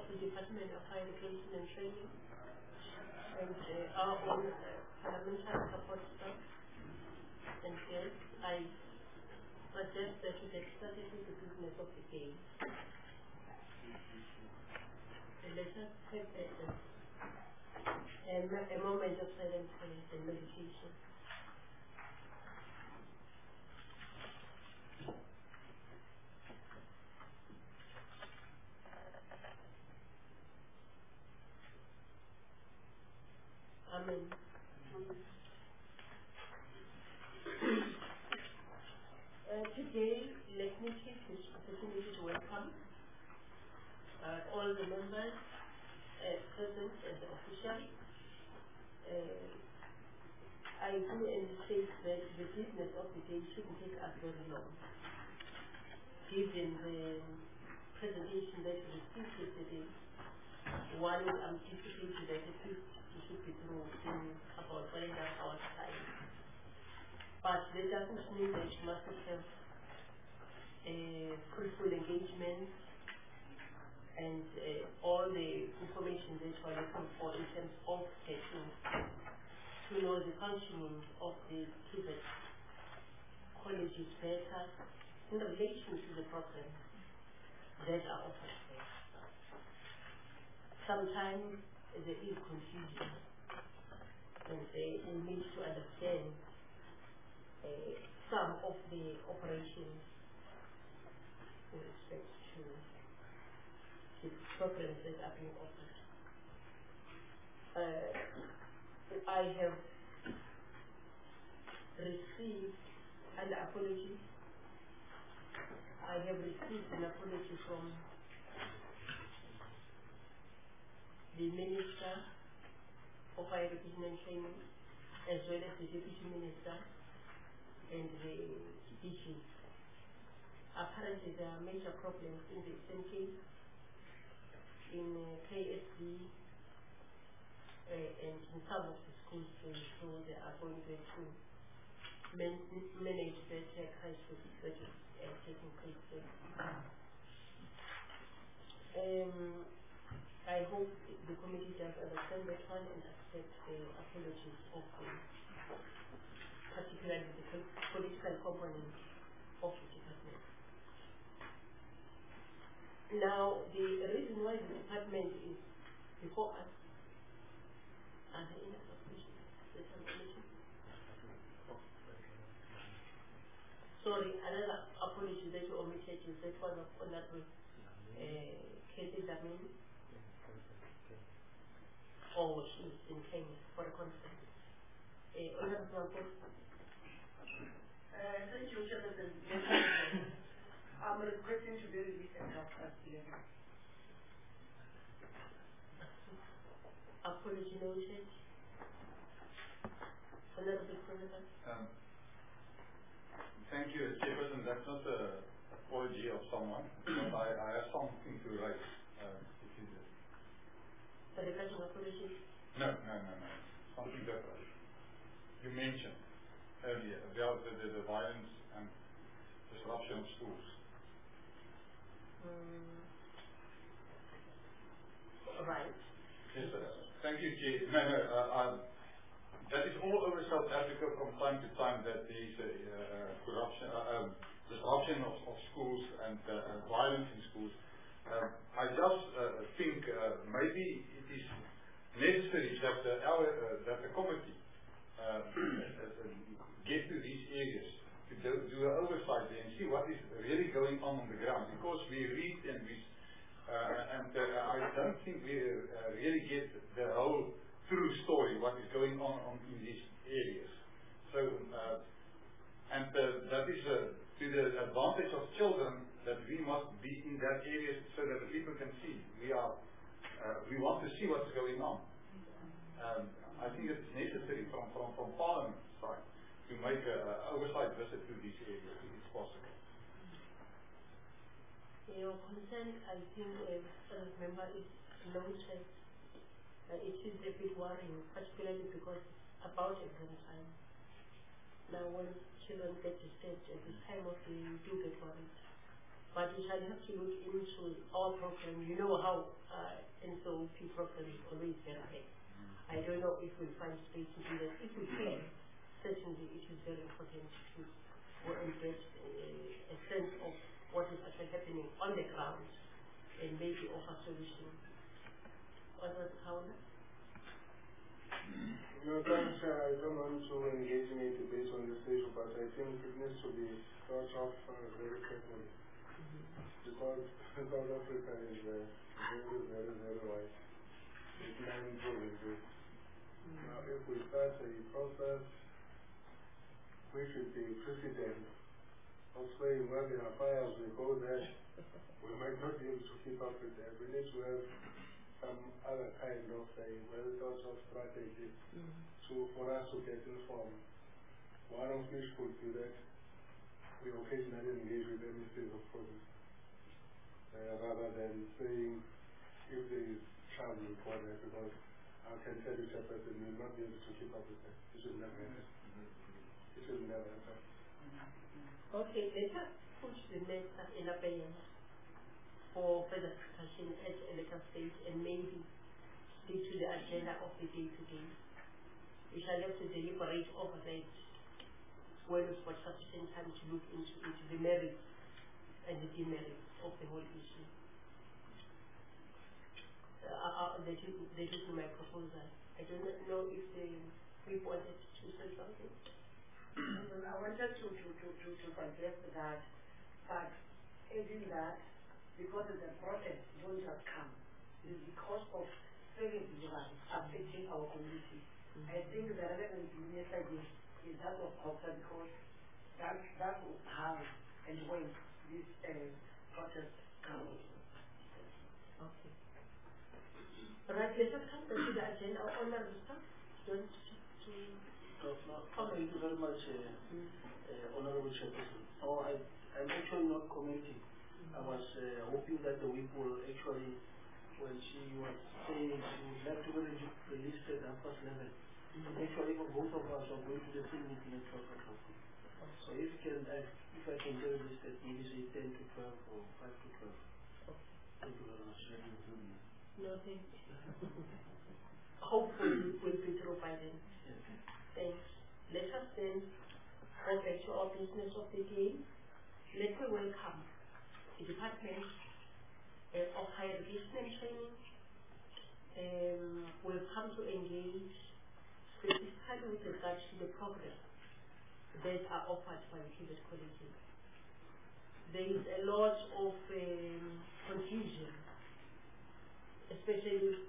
the Department of Higher Education and Training and our own parliamentary support staff. And yes, I suggest that we get started with the business of the day. And let us take a moment of silence and meditation. Amen. Today, let me take this opportunity to welcome all the members present and officially. I do anticipate that the business of the day shouldn't take us very long, given the presentation that we received yesterday. One anticipated that it should be through in about 1.5 hours time. But that doesn't mean that you must have fruitful engagement and all the information that you are looking for in terms of getting to know the functioning of the TVET colleges better in relation to the programs that are offered there. Sometimes there is confusion and we need to understand some of the operations with respect to the programs that are being offered. I have received an apology. I have received an apology from the Minister of Higher Education and Training, as well as the Deputy Minister and the issues. Apparently there are major problems in the SNK, in KSD, and in some of the schools, so they are going there to manage that crisis that is taking place there. I hope the committee does understand that one and accept the apologies of particularly the political component of the department. Now, the reason why the department is before us are the enough questions. Sorry, another apology that you omitted is that one of Honorable Katie Damin. Or she's in Kenya for a conference. Honorable thank you, Chairman. I'm requesting to be released at 11:30. Apology noted. Honorable President. Thank you, Chairperson. That's not an apology of someone, but I have something to raise. Regarding apology? No. Something different. You mentioned earlier about the violence and disruption of schools. Right. Yes, sir. Thank you, Chair. No. That is all over South Africa from time to time that there is disruption of schools and violence in schools. I just think maybe it is necessary that the committee get to these areas to do an oversight and see what is really going on the ground. Because we read and I don't think we really get the whole true story, what is going on in these areas. So, that is to the advantage of children that we must be in that area so that the people can see. We want to see what's going on. I think it's necessary from Parliament side to make an oversight visit to these areas if it's possible. Your concern, I think, member, is noted. It is a bit worrying, particularly because it's about exam time. Now, when children get disturbed at this time of the year, you do get worried. but we shall have to look into our program. You know how NSOP program is always very high. I don't know if we'll find space to do that. If we can, certainly it is very important to go and get a sense of what is actually happening on the ground and maybe offer solutions. What was Paula? No, thanks. I don't want to engage in a debate on this issue, but I think it needs to be thought of very carefully. Because South Africa is very, very, very wide. It's many provinces. Now, if we start a process which is the precedent of saying, well, there are fires, we go there, we might not be able to keep up with that. We need to have some other kind of a well-thought-of strategy for us to get informed. One of which could be that we occasionally engage with ministries of police, rather than saying if there is trouble report there, because I can tell you, Chairperson, we will not be able to keep up with that. It should never happen. It should never happen. Okay, let us push the matter in abeyance for further discussion at a later stage and maybe stick to the agenda of the day-to-day. We shall have to deliberate over that when we've got sufficient time to look into the merits and the demerits of the whole issue. That is my proposal. I don't know if we wanted to say something. I wanted to suggest that adding that, because the protest don't just come, it's because of very vigilance affecting our community. I think the relevant message is that of culture, because that's how and when this protest comes. Okay. Right, let us come to the agenda. Honorable staff, thank you very much, Honorable Chairperson. So I'm actually not commenting. I was hoping that the whip will actually, when she was saying she would like to release at 11:30. Actually, both of us are going to the same meeting at 12 o'clock. So if I can tell this at maybe say 10 to 12 or 5 to 12. Thank you very much. No, thank you. Hopefully we'll be through by then. Thanks. Let us then go back to our business of the day. Let me welcome the Department of Higher Education and Training. We've come to engage specifically with regard to the programs that are offered by the TVET colleges. There is a lot of confusion, especially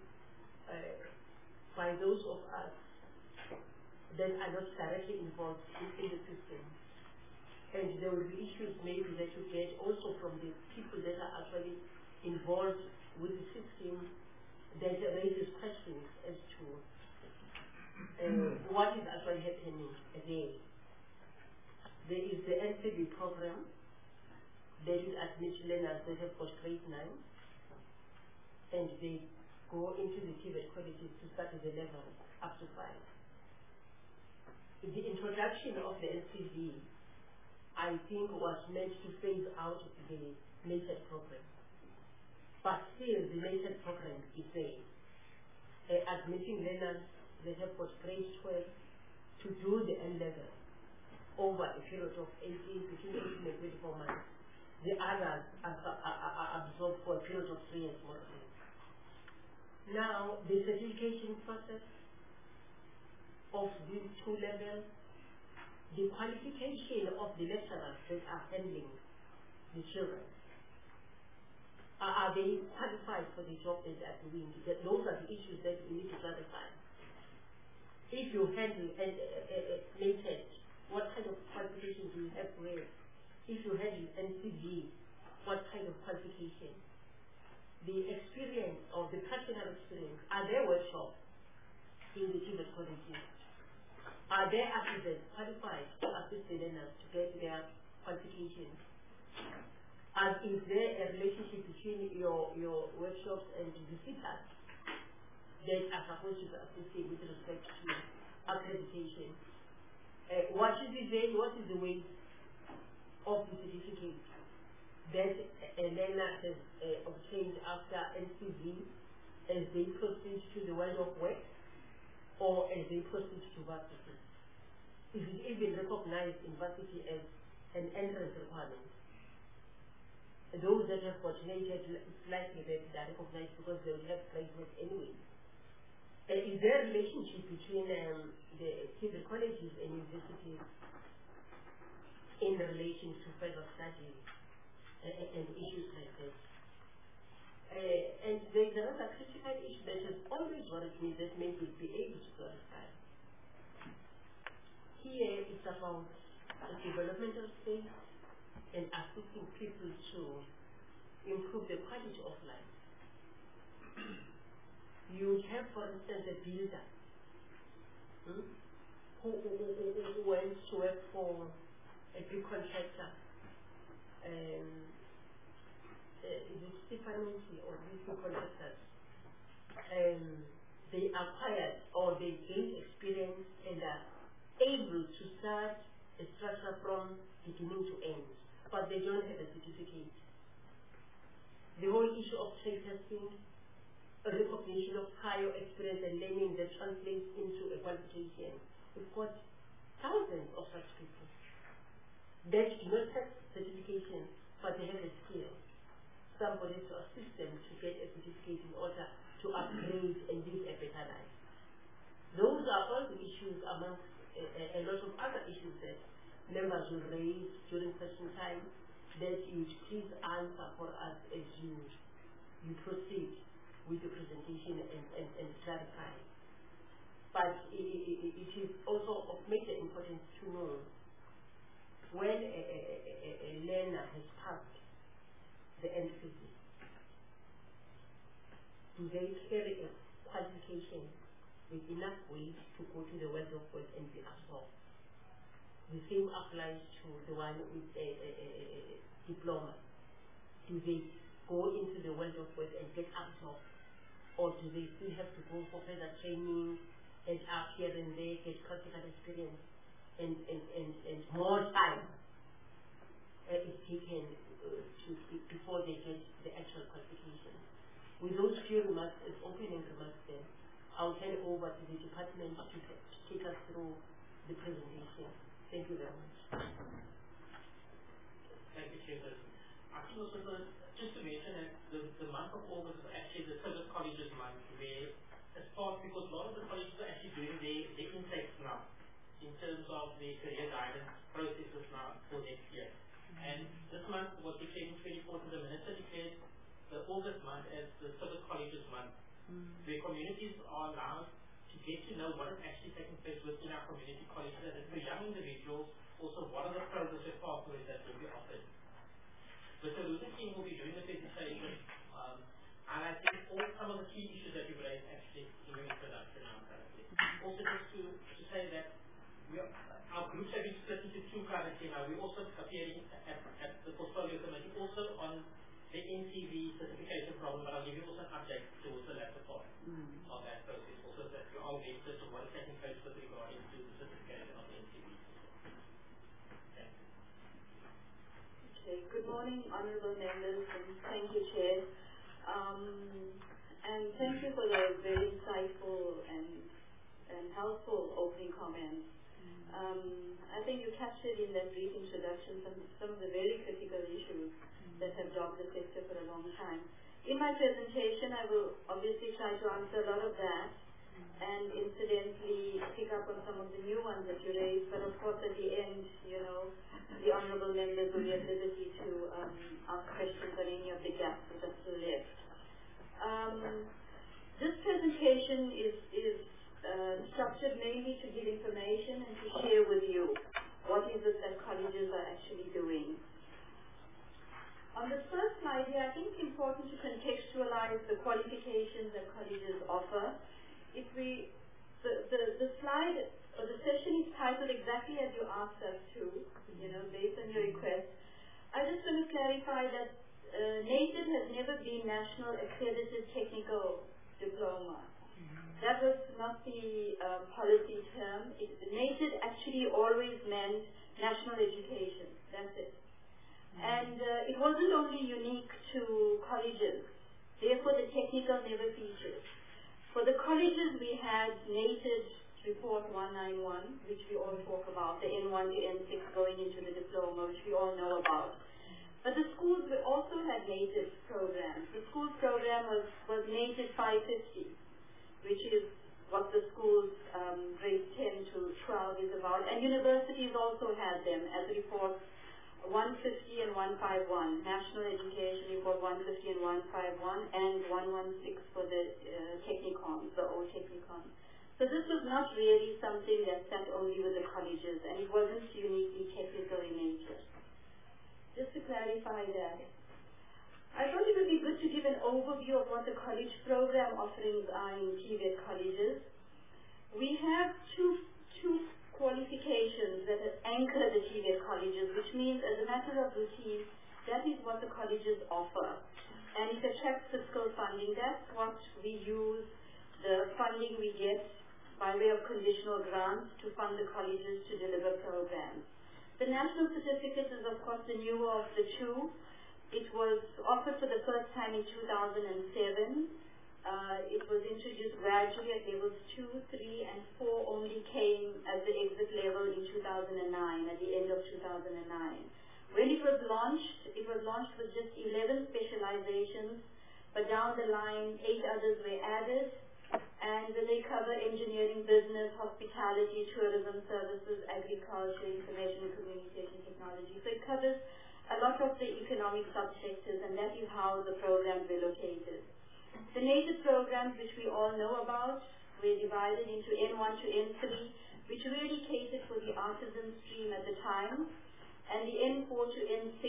by those of us that are not directly involved in the system. And there will be issues maybe that you get also from the people that are actually involved with the system that raises questions as to what is actually happening there. There is the NCB program that will admit learners that have got grade 9 and they go into the TVET colleges to start at the level up to 5. The introduction of the NCB, I think, was meant to phase out the NATED program. But still, the NATED program is there. Admitting learners that have got grade 12 to do the N-level over a period of between 18 and 24 months. The others are absorbed for a period of 3 years more or less. Now, the certification process of these two levels, the qualification of the lecturers that are handling the children. Are they qualified for the job that they are doing? Those are the issues that we need to clarify. If you handle NATED, what kind of qualification do you have where? If you handle NCB, what kind of qualification? The experience or the practical experience, are there workshops in the TVET colleges? Are there assistants qualified to assist the learners to get their qualifications? And is there a relationship between your workshops and the CITAs that are supposed to be assisting with respect to accreditation? What is the weight of the certificate that a learner has obtained after NCV as they proceed to the world of work or as they proceed to varsity? Is it even recognized in varsity as an entrance requirement? Those that have fortunated, it's likely that they are recognized because they will have graduates anyway. Is there a relationship between the civil colleges and universities in relation to further studies and issues like that? And there is another critical issue that has always worried me that maybe we'll be able to clarify. Here it's about the developmental space and assisting people to improve the quality of life. You have, for instance, a builder who went to work for a big contractor. Is it Stephanosi or these two contractors? They acquired or they gained experience and are able to start a structure from beginning to end, but they don't have a certificate. The whole issue of trade testing, a recognition of prior experience and learning that translates into a qualification. We've got thousands of such people that do not have certification, but they have a skill. Somebody to assist them to get a certificate in order to upgrade and live a better life. Those are all the issues amongst a lot of other issues that members will raise during question time that you please answer for us as you proceed with the presentation and clarify. But it is also of major importance to know when a learner has passed the NCV, do they carry a qualification with enough weight to go to the world of work and be absorbed? The same applies to the one with a diploma. Do they go into the world of work and get absorbed? Or do they still have to go for further training and up here and there, get practical experience and more time is taken before they get the actual qualification? With those few remarks, as opening remarks then, I'll hand over to the department to take us through the presentation. Thank you very much. Thank you, Chairperson. I think also just to mention that the month of August is actually the Service Colleges month, where as part, because a lot of the colleges are actually doing their intakes now in terms of the career guidance processes now for next year. And this month was declared in 2014, the Minister declared the August month as the Service Colleges month, where communities are allowed to get to know what is actually taking place within our community colleges, and for young individuals, also what are the programs and pathways that will be offered. Mr. Luther King will be doing the presentation, highlighting some of the key issues that we've raised actually in your introduction now currently. Also just to say that our groups have been split into two currently now. We're also appearing at the portfolio committee also on the NCV certification problem, but I'll give you also an update towards the latter part of that process, also that you all get to what is taking place with regard to the certification of the NCV. Okay, good morning, honorable members, and thank you, Chair. And thank you for the very insightful and helpful opening comments. I think you captured in that brief introduction some of the very critical issues that have dogged the sector for a long time. In my presentation, I will obviously try to answer a lot of that and incidentally pick up on some of the new ones that you raised, but of course at the end, the honorable members will be at liberty to ask questions on any of the gaps that are still left. This presentation is structured mainly to give information and to share with you what is it that colleges are actually doing. On the first slide here, I think it's important to contextualize the qualifications that colleges offer. The slide or the session is titled exactly as you asked us to, based on your request. I just want to clarify that NATED has never been National Accredited Technical Diploma. That was not the policy term. NATED actually always meant national education. That's it. And it wasn't only unique to colleges. Therefore, the technical never featured. For the colleges, we had NATED Report 191, which we all talk about, the N1 to N6 going into the diploma, which we all know about. But the schools also had NATED programs. The schools program was NATED 550, which is what the schools grades 10 to 12 is about. And universities also had them as reports 150 and 151, National Education Report 150 and 151, and 116 for the technicons, the old technicons. So this was not really something that sat only with the colleges, and it wasn't uniquely technical in nature. Just to clarify that, I thought it would be good to give an overview of what the college program offerings are in TVET colleges. We have two qualifications that anchor the TVET colleges, which means as a matter of routine, that is what the colleges offer. And it attracts fiscal funding. That's what we use, the funding we get by way of conditional grants to fund the colleges to deliver programs. The national certificate is, of course, the newer of the two. It was offered for the first time in 2007. It was introduced gradually at levels 2, 3, and 4 only came as the exit level in 2009, at the end of 2009. When it was launched with just 11 specializations, but down the line, 8 others were added, and they cover engineering, business, hospitality, tourism services, agriculture, information and communication technology. So it covers a lot of the economic subsectors, and that is how the programs were located. The NATED programs, which we all know about, were divided into N1 to N3, which really catered for the artisan stream at the time, and the N4 to N6.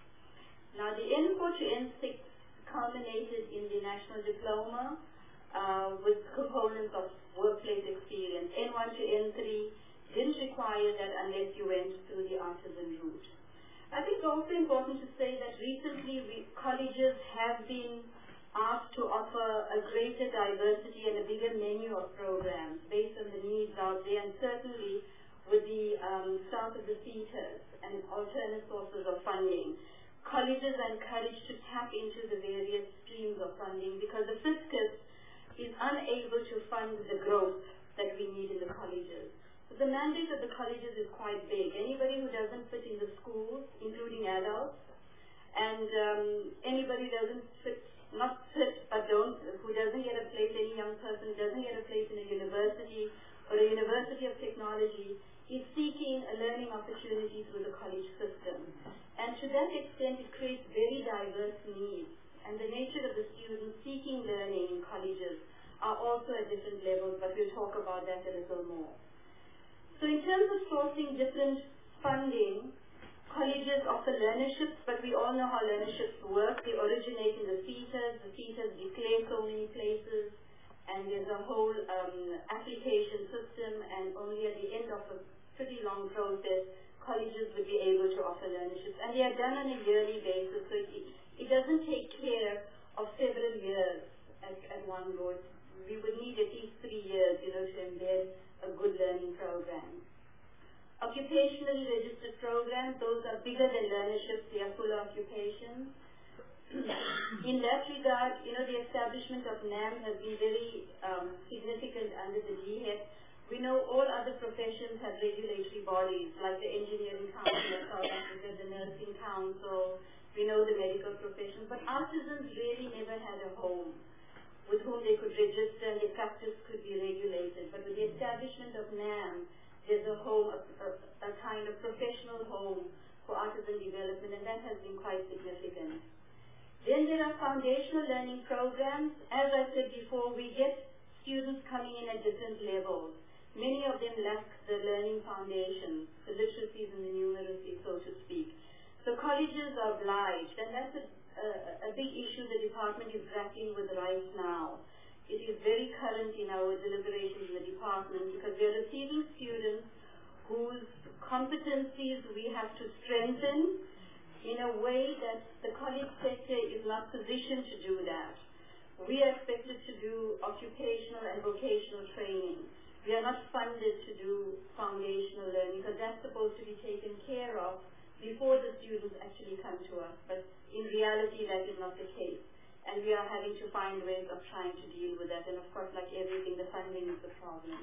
Now, the N4 to N6 culminated in the National Diploma with components of workplace experience. N1 to N3 didn't require that unless you went through the artisan route. I think it's also important to say that recently colleges have been asked to offer a greater diversity and a bigger menu of programs based on the needs out there, and certainly with the start of the CETAs and alternate sources of funding. Colleges are encouraged to tap into the various streams of funding because the fiscus is unable to fund the growth that we need in the colleges. So the mandate of the colleges is quite big. Anybody who doesn't fit in the schools, including adults, and anybody doesn't fit, not fit, but who doesn't get a place, any young person doesn't get a place in a university or a university of technology, is seeking a learning opportunity through the college system. And to that extent, it creates very diverse needs. And the nature of the students seeking learning in colleges are also at different levels, but we'll talk about that a little more. So in terms of sourcing different funding, colleges offer learnerships, but we all know how learnerships work. They originate in the CETAs. The CETAs declare so many places, and there's a whole application system, and only at the end of a pretty long process, colleges would be able to offer learnerships. And they are done on a yearly basis, so it doesn't take care of several years at one go. We would need at least 3 years, to embed a good learning program. Occupationally registered programs, those are bigger than learnerships, they are full occupations. In that regard, the establishment of NAM has been very significant under the DHET. We know all other professions have regulatory bodies, like the Engineering Council of South Africa, the Nursing Council, we know the medical professions, but artisans really never had a home with whom they could register and their practice could be regulated. But with the establishment of NAM, there's a home, a kind of professional home for artisan development, and that has been quite significant. Then there are foundational learning programs. As I said before, we get students coming in at different levels. Many of them lack the learning foundations, the literacies and the numeracy, so to speak. So colleges are obliged, and that's a big issue the department is grappling with right now. It is very current in our deliberations in the department because we are receiving students whose competencies we have to strengthen in a way that the college sector is not positioned to do that. We are expected to do occupational and vocational training. We are not funded to do foundational learning because that's supposed to be taken care of before the students actually come to us. But in reality, that is not the case. And we are having to find ways of trying to deal with that. And of course, like everything, the funding is the problem.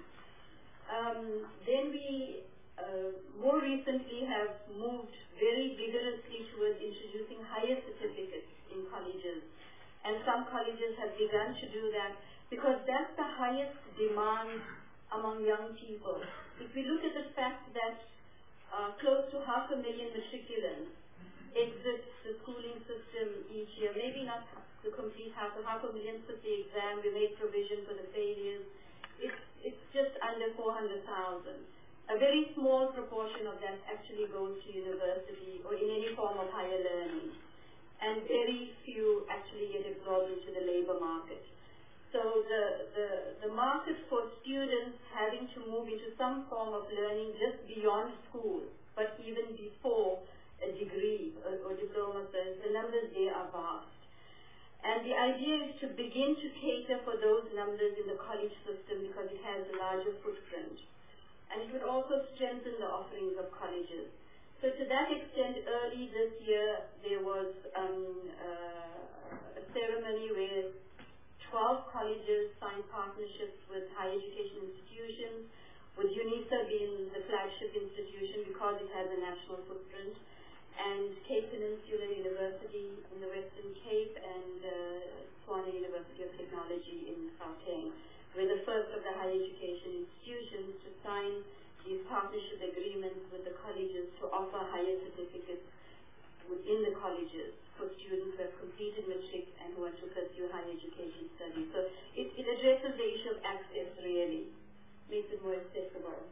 Then we more recently have moved very vigorously towards introducing higher certificates in colleges. And some colleges have begun to do that because that's the highest demand among young people. If we look at the fact that close to 500,000 matriculants exit the schooling system each year, maybe not the complete 500,000 took the exam, we made provision for the failures, it's just under 400,000. A very small proportion of that actually goes to university or in any form of higher learning. And very few actually get absorbed into the labor market. So the market for students having to move into some form of learning just beyond school, but even before a degree or diploma, the numbers there are vast. And the idea is to begin to cater for those numbers in the college system because it has a larger footprint. And it would also strengthen the offerings of colleges. So to that extent, early this year, there was a ceremony where 12 colleges signed partnerships with higher education institutions, with UNISA being the flagship institution because it has a national footprint, and Cape Peninsula University in the Western Cape and Tshwane University of Technology in Gauteng were the first of the higher education institutions to sign these partnership agreements with the colleges to offer higher certificates within the colleges for students who have completed matric and who want to pursue higher education studies. So it addresses the issue of access, really, makes it more accessible.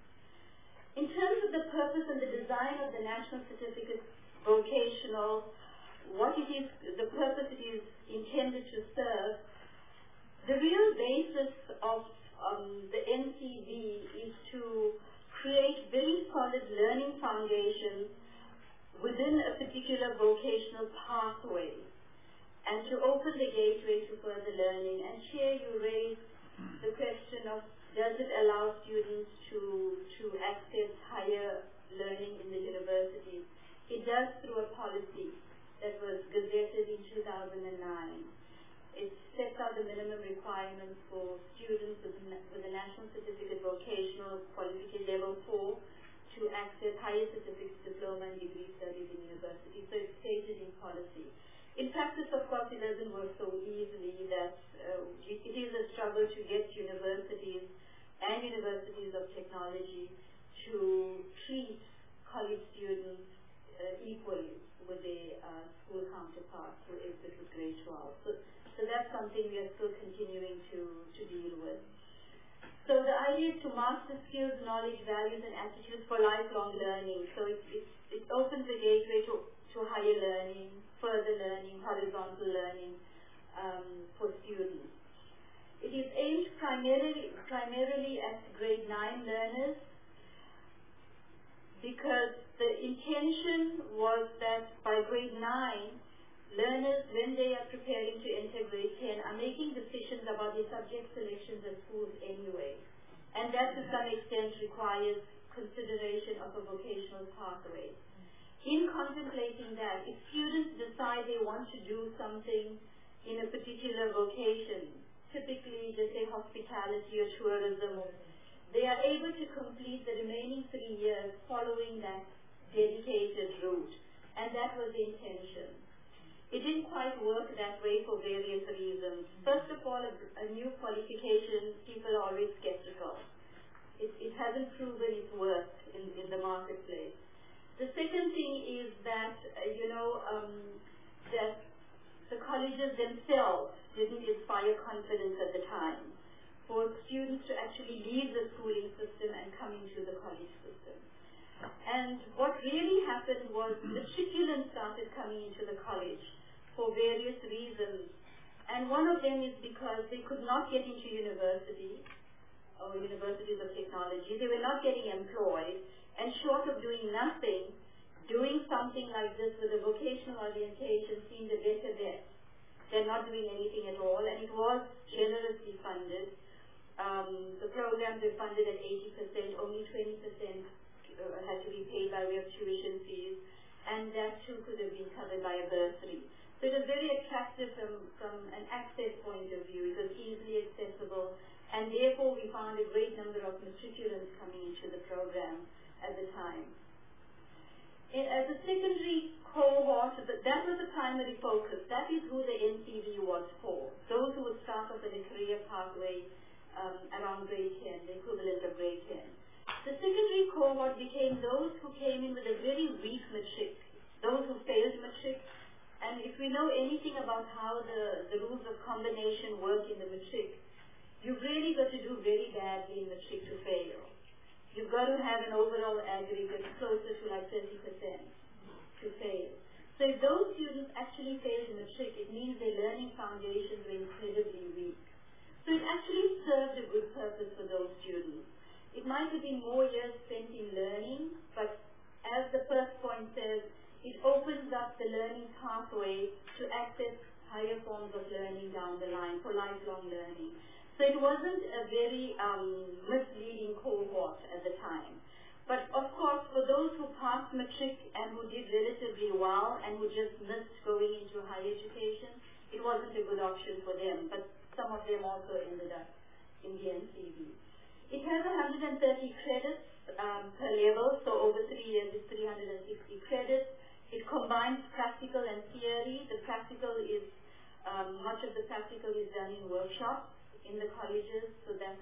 In terms of the purpose and the design of the National Certificate Vocational, what it is, the purpose it is intended to serve, the real basis of the NCV is to create very solid learning foundations within a particular vocational pathway and to open the gateway to further learning. And here you raise the question of, does it allow students to access higher learning in the universities? It does through a policy that was gazetted in 2009. It sets out the minimum requirements for students with a National Certificate Vocational Qualification Level 4 to access higher certificates, diploma and degree studies in universities. So it's stated in policy. In practice, of course, it doesn't work so easily that it is a struggle to get universities and universities of technology to treat college students equally with their school counterparts who exit with grade 12. So that's something we are still continuing to deal with. So the idea is to master skills, knowledge, values, and attitudes for lifelong learning. So it opens the gateway to higher learning, further learning, horizontal learning for students. It is aimed primarily at grade 9 learners because the intention was that by grade 9, learners, when they are preparing to enter grade 10, are making decisions about their subject selections at schools anyway. And that to some extent requires consideration of a vocational pathway. In contemplating that, if students decide they want to do something in a particular vocation, typically, let's say hospitality or tourism, they are able to complete the remaining 3 years following that dedicated route. And that was the intention. It didn't quite work that way for various reasons. First of all, a new qualification, people are always skeptical. It hasn't proven its worth in the marketplace. The second thing is that, that the colleges themselves didn't inspire confidence at the time for students to actually leave the schooling system and come into the college system. And what really happened was matriculants started coming into the college for various reasons. And one of them is because they could not get into university or universities of technology. They were not getting employed, and short of doing nothing, doing something like this with a vocational orientation seemed a better bet than not doing anything at all, and it was generously funded. The programs were funded at 80%, only 20% had to be paid by way of tuition fees. and that too could have been covered by a bursary. So it was very attractive from an access point of view. It was easily accessible, and therefore we found a great number of matriculants coming into the program at the time. As a secondary cohort, that was the primary focus. That is who the NCV was for. Those who would start off in a career pathway around grade 10, the equivalent of grade 10. The secondary cohort became those who came in with a very weak matric, those who failed matric. And if we know anything about how the rules of combination work in the matric, you've really got to do very badly in matric to fail. You've got to have an overall aggregate closer to like 30% to fail. So if those students actually failed matric, it means their learning foundations were incredibly weak. So it actually served a good purpose for those students. It might have been more years spent in learning, but as the first point says, it opens up the learning pathway to access higher forms of learning down the line for lifelong learning. So it wasn't a very misleading cohort at the time. But of course, for those who passed matric and who did relatively well and who just missed going into higher education, it wasn't a good option for them. But some of them also ended up in the NCV. It has 130 credits per level, so over 3 years it's 360 credits. It combines practical and theory. The practical is, much of the practical is done in workshops in the colleges, so that's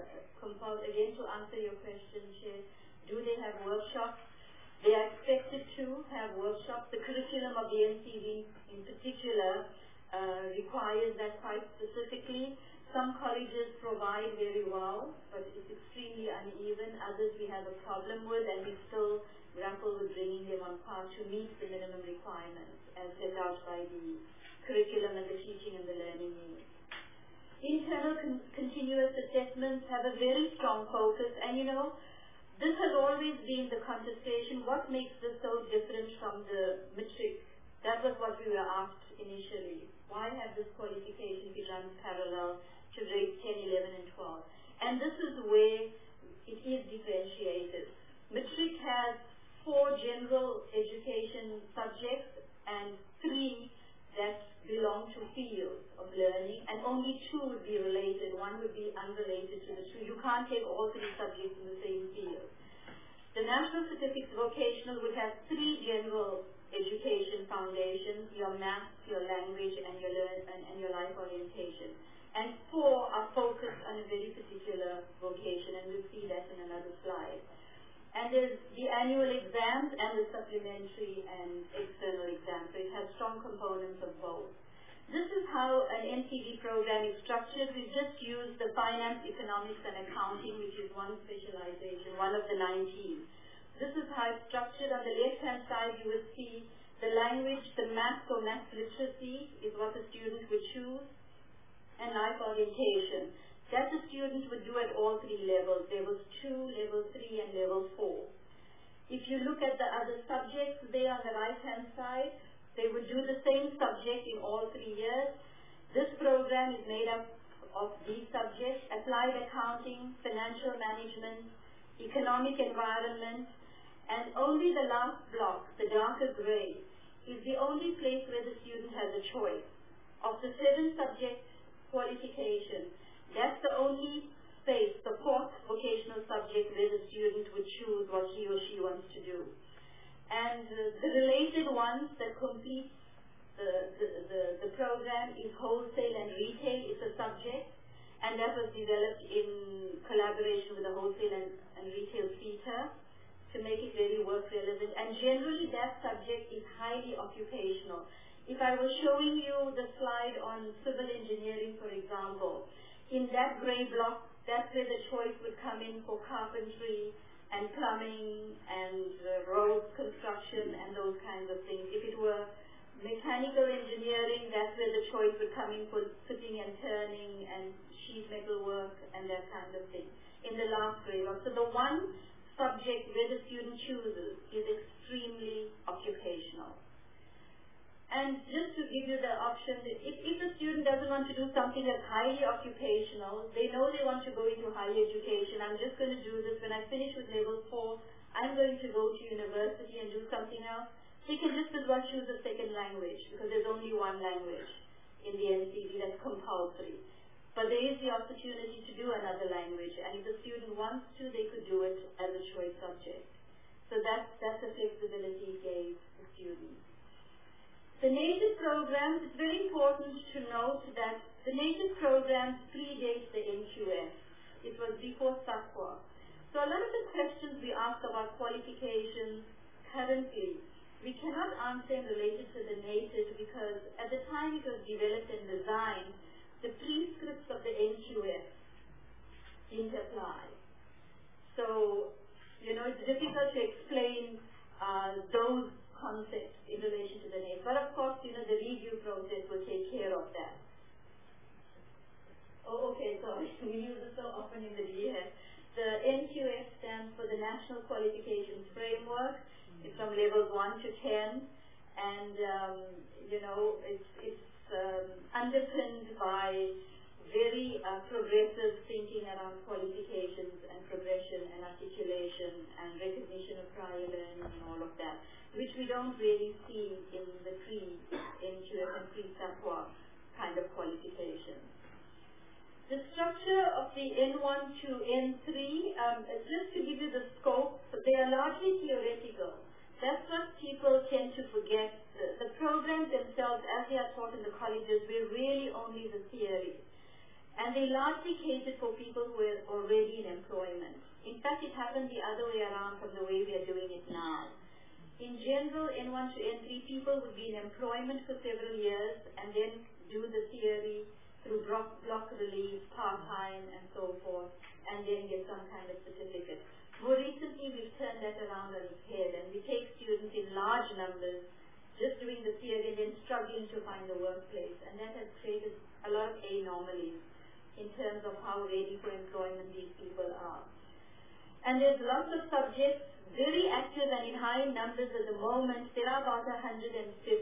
again, to answer your question, Chair, do they have workshops? They are expected to have workshops. The curriculum of the NCV in particular requires that quite specifically. Some colleges provide very well, but it's extremely uneven. Others we have a problem with, and we still grapple with bringing them on par to meet the minimum requirements as set out by the curriculum and the teaching and the learning needs. Internal continuous assessments have a very strong focus, and this has always been the contestation. What makes this so different from the matric? That was what we were asked initially. Why have this qualification be run parallel to grades 10, 11, and 12? And this is where it is differentiated. Matric has 4 general education subjects and 3 that belong to fields of learning, and only 2 would be related. 1 would be unrelated to the 2. You can't take all 3 subjects in the same field. The National Certificates Vocational would have 3 general education foundations: your maths, your language, and your life orientation. And 4 are focused on a very particular vocation, and we'll see that in another slide. And there's the annual exams and the supplementary and external exams, so it has strong components of both. This is how an NCV program is structured. We've just used the finance, economics, and accounting, which is one specialization, one of the 19. This is how it's structured. On the left-hand side, you will see the language, the math, so math literacy is what the student would choose, and life orientation. That the student would do at all 3 levels. Levels 2, level 3, and level 4. If you look at the other subjects there on the right-hand side, they would do the same subject in all 3 years. This program is made up of these subjects: applied accounting, financial management, economic environment, and only the last block, the darker gray, is the only place where the student has a choice. Of the 7 subject qualifications, that's the only space, the 4th vocational subject, where the student would choose what he or she wants to do. And the related ones that complete the program is wholesale and retail. It's a subject, and that was developed in collaboration with the wholesale and retail CETA to make it very work relevant. And generally that subject is highly occupational. If I was showing you the slide on civil engineering, for example, in that gray block, that's where the choice would come in for carpentry and plumbing and road construction and those kinds of things. If it were mechanical engineering, that's where the choice would come in for fitting and turning and sheet metal work and that kind of thing in the last grade. So the one subject where the student chooses is extremely occupational. And just to give you the option, if the student doesn't want to do something that's highly occupational, they know they want to go into higher education. I'm just going to do this. When I finish with level 4, I'm going to go to university and do something else. they can just as well choose a second language because there's only one language in the NCV that's compulsory. But there is the opportunity to do another language, and if the student wants to, they could do it as a choice subject. So that's the flexibility it gave the students. The native programs, it's very important to note that the native programs predate the NQF. It was before SAQA. So a lot of the questions we ask about qualifications currently, we cannot answer in relation to the native because at the time it was developed and designed, the prescripts of the NQF didn't apply. So, it's difficult to explain those concepts in relation to the native. But of course, the review process will take care of that. Oh, okay, sorry. We use it so often in the DHET. The NQF stands for the National Qualifications Framework. It's from levels 1 to 10. And, it's underpinned by very progressive thinking around qualifications and progression and articulation and recognition of prior learning and all of that, which we don't really see in the pre-NQF and pre-SAQA kind of qualifications. The structure of the N1 to N3, just to give you the scope, they are largely theoretical. That's what people tend to forget. The programs themselves, as they are taught in the colleges, were really only the theory. And they largely catered for people who were already in employment. In fact, it happened the other way around from the way we are doing it now. In general, N1 to N3, people would be in employment for several years and then do the theory through block release, part-time, and so forth, and then get some kind of certificate. More recently, we've turned that around on its head, and we take students in large numbers just doing the theory and then struggling to find a workplace, and that has created a lot of anomalies in terms of how ready for employment these people are. And there's lots of subjects, very active and in high numbers at the moment. There are about 150,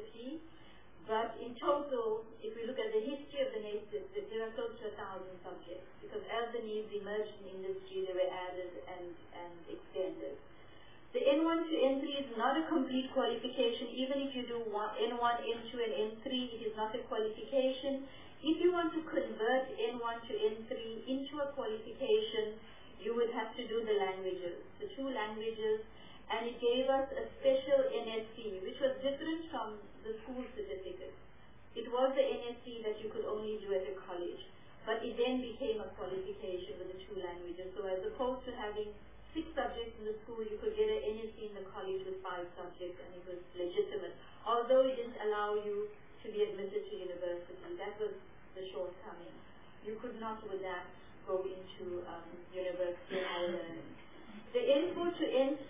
but in total, if we look at the history of the NATIVE, there are close to 1,000 subjects, because as the needs emerged in industry, they were added and extended. The N1 to N3 is not a complete qualification. Even if you do N1, N2, and N3, it is not a qualification. If you want to convert N1 to N3 into a qualification, you would have to do the languages, the 2 languages, and it gave us a special NSC, which was different from the school certificate. It was the NSC that you could only do at a college, but it then became a qualification with the 2 languages. So as opposed to having 6 subjects in the school, you could get an NSC in the college with 5 subjects, and it was legitimate, although it didn't allow you to be admitted to university. That was the shortcoming. You could not, with that, go into university and higher learning. The N4 to N6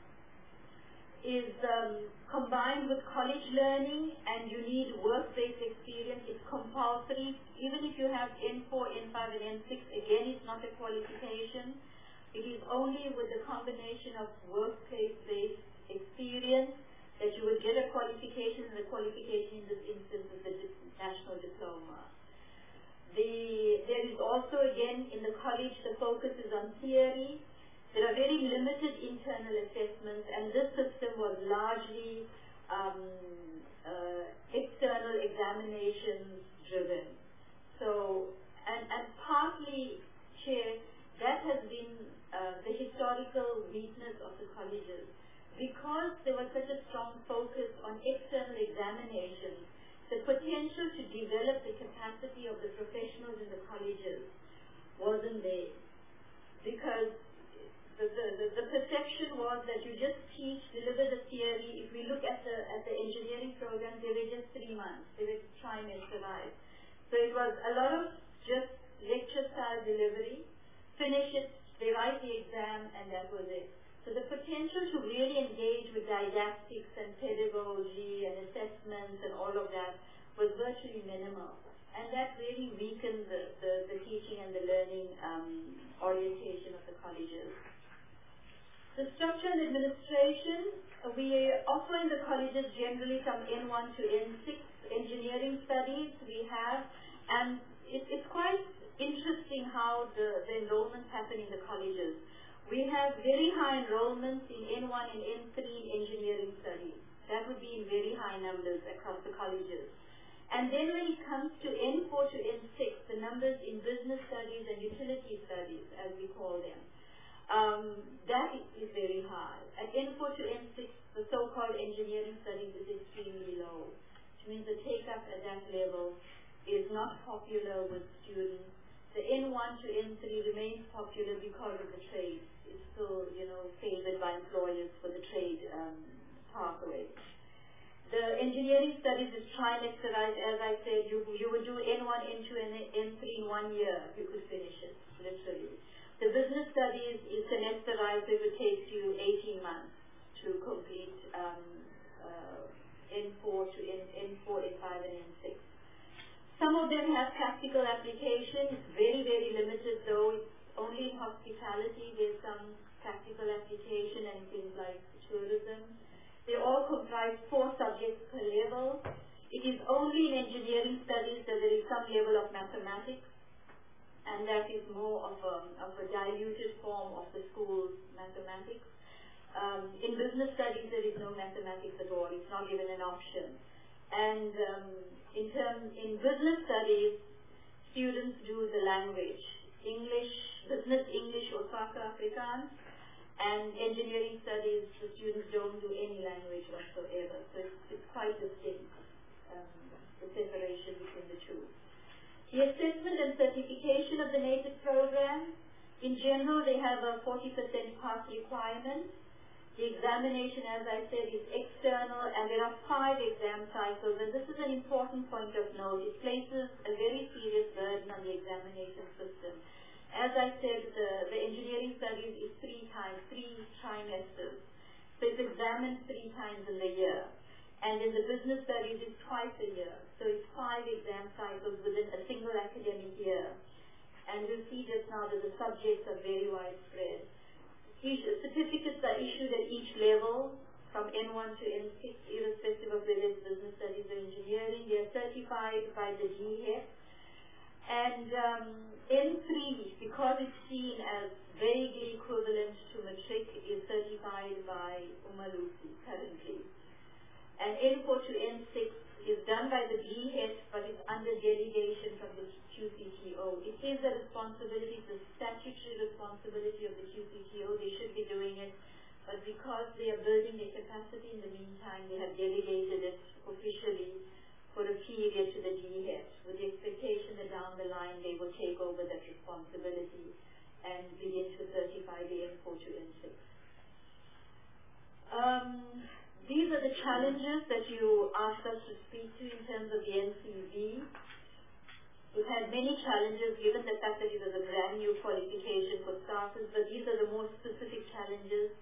is combined with college learning, and you need work-based experience. It's compulsory. Even if you have N4, N5, and N6, again, it's not a qualification. It is only with the combination of workplace-based experience that you will get a qualification, and the qualification in this instance is the national diploma. There is also, again, in the college, the focus is on theory. There are very limited internal assessments, and this system was largely external examinations driven. So, and partly, Chair, that has been the historical weakness of the colleges. Because there was such a strong focus on external examinations, the potential to develop the capacity of the professionals in the colleges wasn't there. Because the perception was that you just teach, deliver the theory. If we look at the engineering programs, they were just 3 months. They were trimesterized. So it was a lot of just lecture-style delivery, finish it, they write the exam, and that was it. So the potential to really engage with didactics and pedagogy and assessments and all of that was virtually minimal. And that really weakened the teaching and the learning orientation of the colleges. The structure and administration, we offer in the colleges generally from N1 to N6 engineering studies we have, and it's quite interesting how the enrollments happen in the colleges. We have very high enrollments in N1 and N3 engineering studies. That would be in very high numbers across the colleges. And then when it comes to N4 to N6, the numbers in business studies and utility studies, as we call them, that is very high. At N4 to N6, the so-called engineering studies is extremely low, which means the take-up at that level is not popular with students. The N1 to N3 remains popular because of the trade. It's still, favored by employers for the trade pathway. The engineering studies is trimesterized. As I said, you would do N1, N2, and N3 in 1 year. You could finish it, literally. The business studies is semesterized. It would take you 18 months to complete N4 to N4, N5, and N6. Some of them have practical application. It's very, very limited, though. It's only in hospitality. There's some practical application and things like tourism. They all comprise 4 subjects per level. It is only in engineering studies that there is some level of mathematics, and that is more of a diluted form of the school's mathematics. In business studies, there is no mathematics at all. It's not even an option. And in business studies, students do the language, English, business English or Saka Afrikaans, and engineering studies, the students don't do any language whatsoever. So it's quite distinct, the separation between the two. The assessment and certification of the NATIC program, in general, they have a 40% pass requirement. The examination, as I said, is external, and there are 5 exam cycles, and this is an important point of note. It places a very serious burden on the examination system. As I said, the engineering studies is 3 trimesters. So it's examined 3 times in the year. And in the business studies, it's twice a year. So it's 5 exam cycles within a single academic year. And you'll see just now that the subjects are very widespread. Certificates are issued at each level, from N1 to N6, irrespective of whether it's business studies or engineering. They are certified by the GHET. And N3, because it's seen as vaguely equivalent to matric, is certified by Umalusi currently. And N4 to N6 is done by the GHET, but it's under delegation from the QCTO. It is a responsibility, it's a statutory responsibility of the QCTO. They should be doing it, but because they are building their capacity in the meantime, they have delegated it officially for a period to the GHET, with the expectation that down the line they will take over that responsibility and begin to certify the N4 to N6. These are the challenges that you asked us to speak to in terms of the NCV. We've had many challenges given the fact that it was a brand new qualification for starters, but these are the more specific challenges.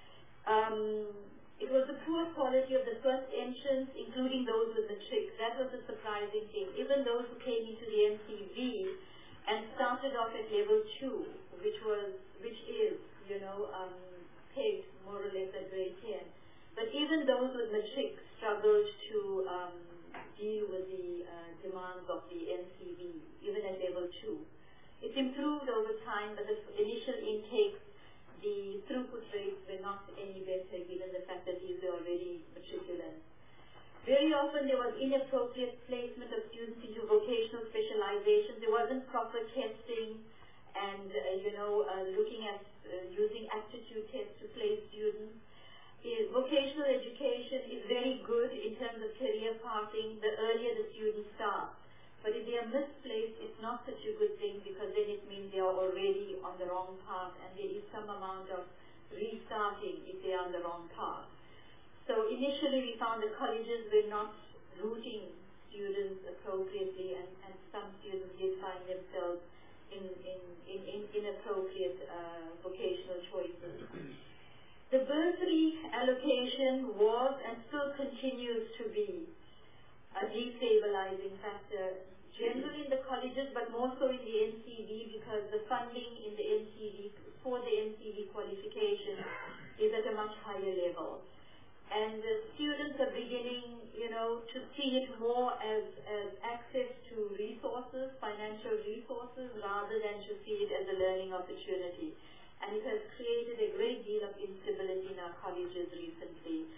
It was the poor quality of the first entrants, including those with matric. That was a surprising thing. Even those who came into the NCV and started off at level 2, which is, pegged more or less at grade 10. But even those with matric struggled to deal with the demands of the NCV, even at level 2. It's improved over time, but the initial intakes, the throughput rates were not any better given the fact that these were already matriculants. Very often there was inappropriate placement of students into vocational specializations. There wasn't proper testing and, looking at using aptitude tests to place students. Vocational education is very good in terms of career pathing the earlier the student starts. But if they are misplaced, it's not such a good thing, because then it means they are already on the wrong path, and there is some amount of restarting if they are on the wrong path. So initially we found the colleges were not routing students appropriately, and some students did find themselves in inappropriate vocational choices. The bursary allocation was and still continues to be a destabilizing factor, generally in the colleges, but more so in the NCV, because the funding in the NCV, for the NCV qualification, is at a much higher level. And the students are beginning, to see it more as access to resources, financial resources, rather than to see it as a learning opportunity. And it has created a great deal of instability in our colleges recently.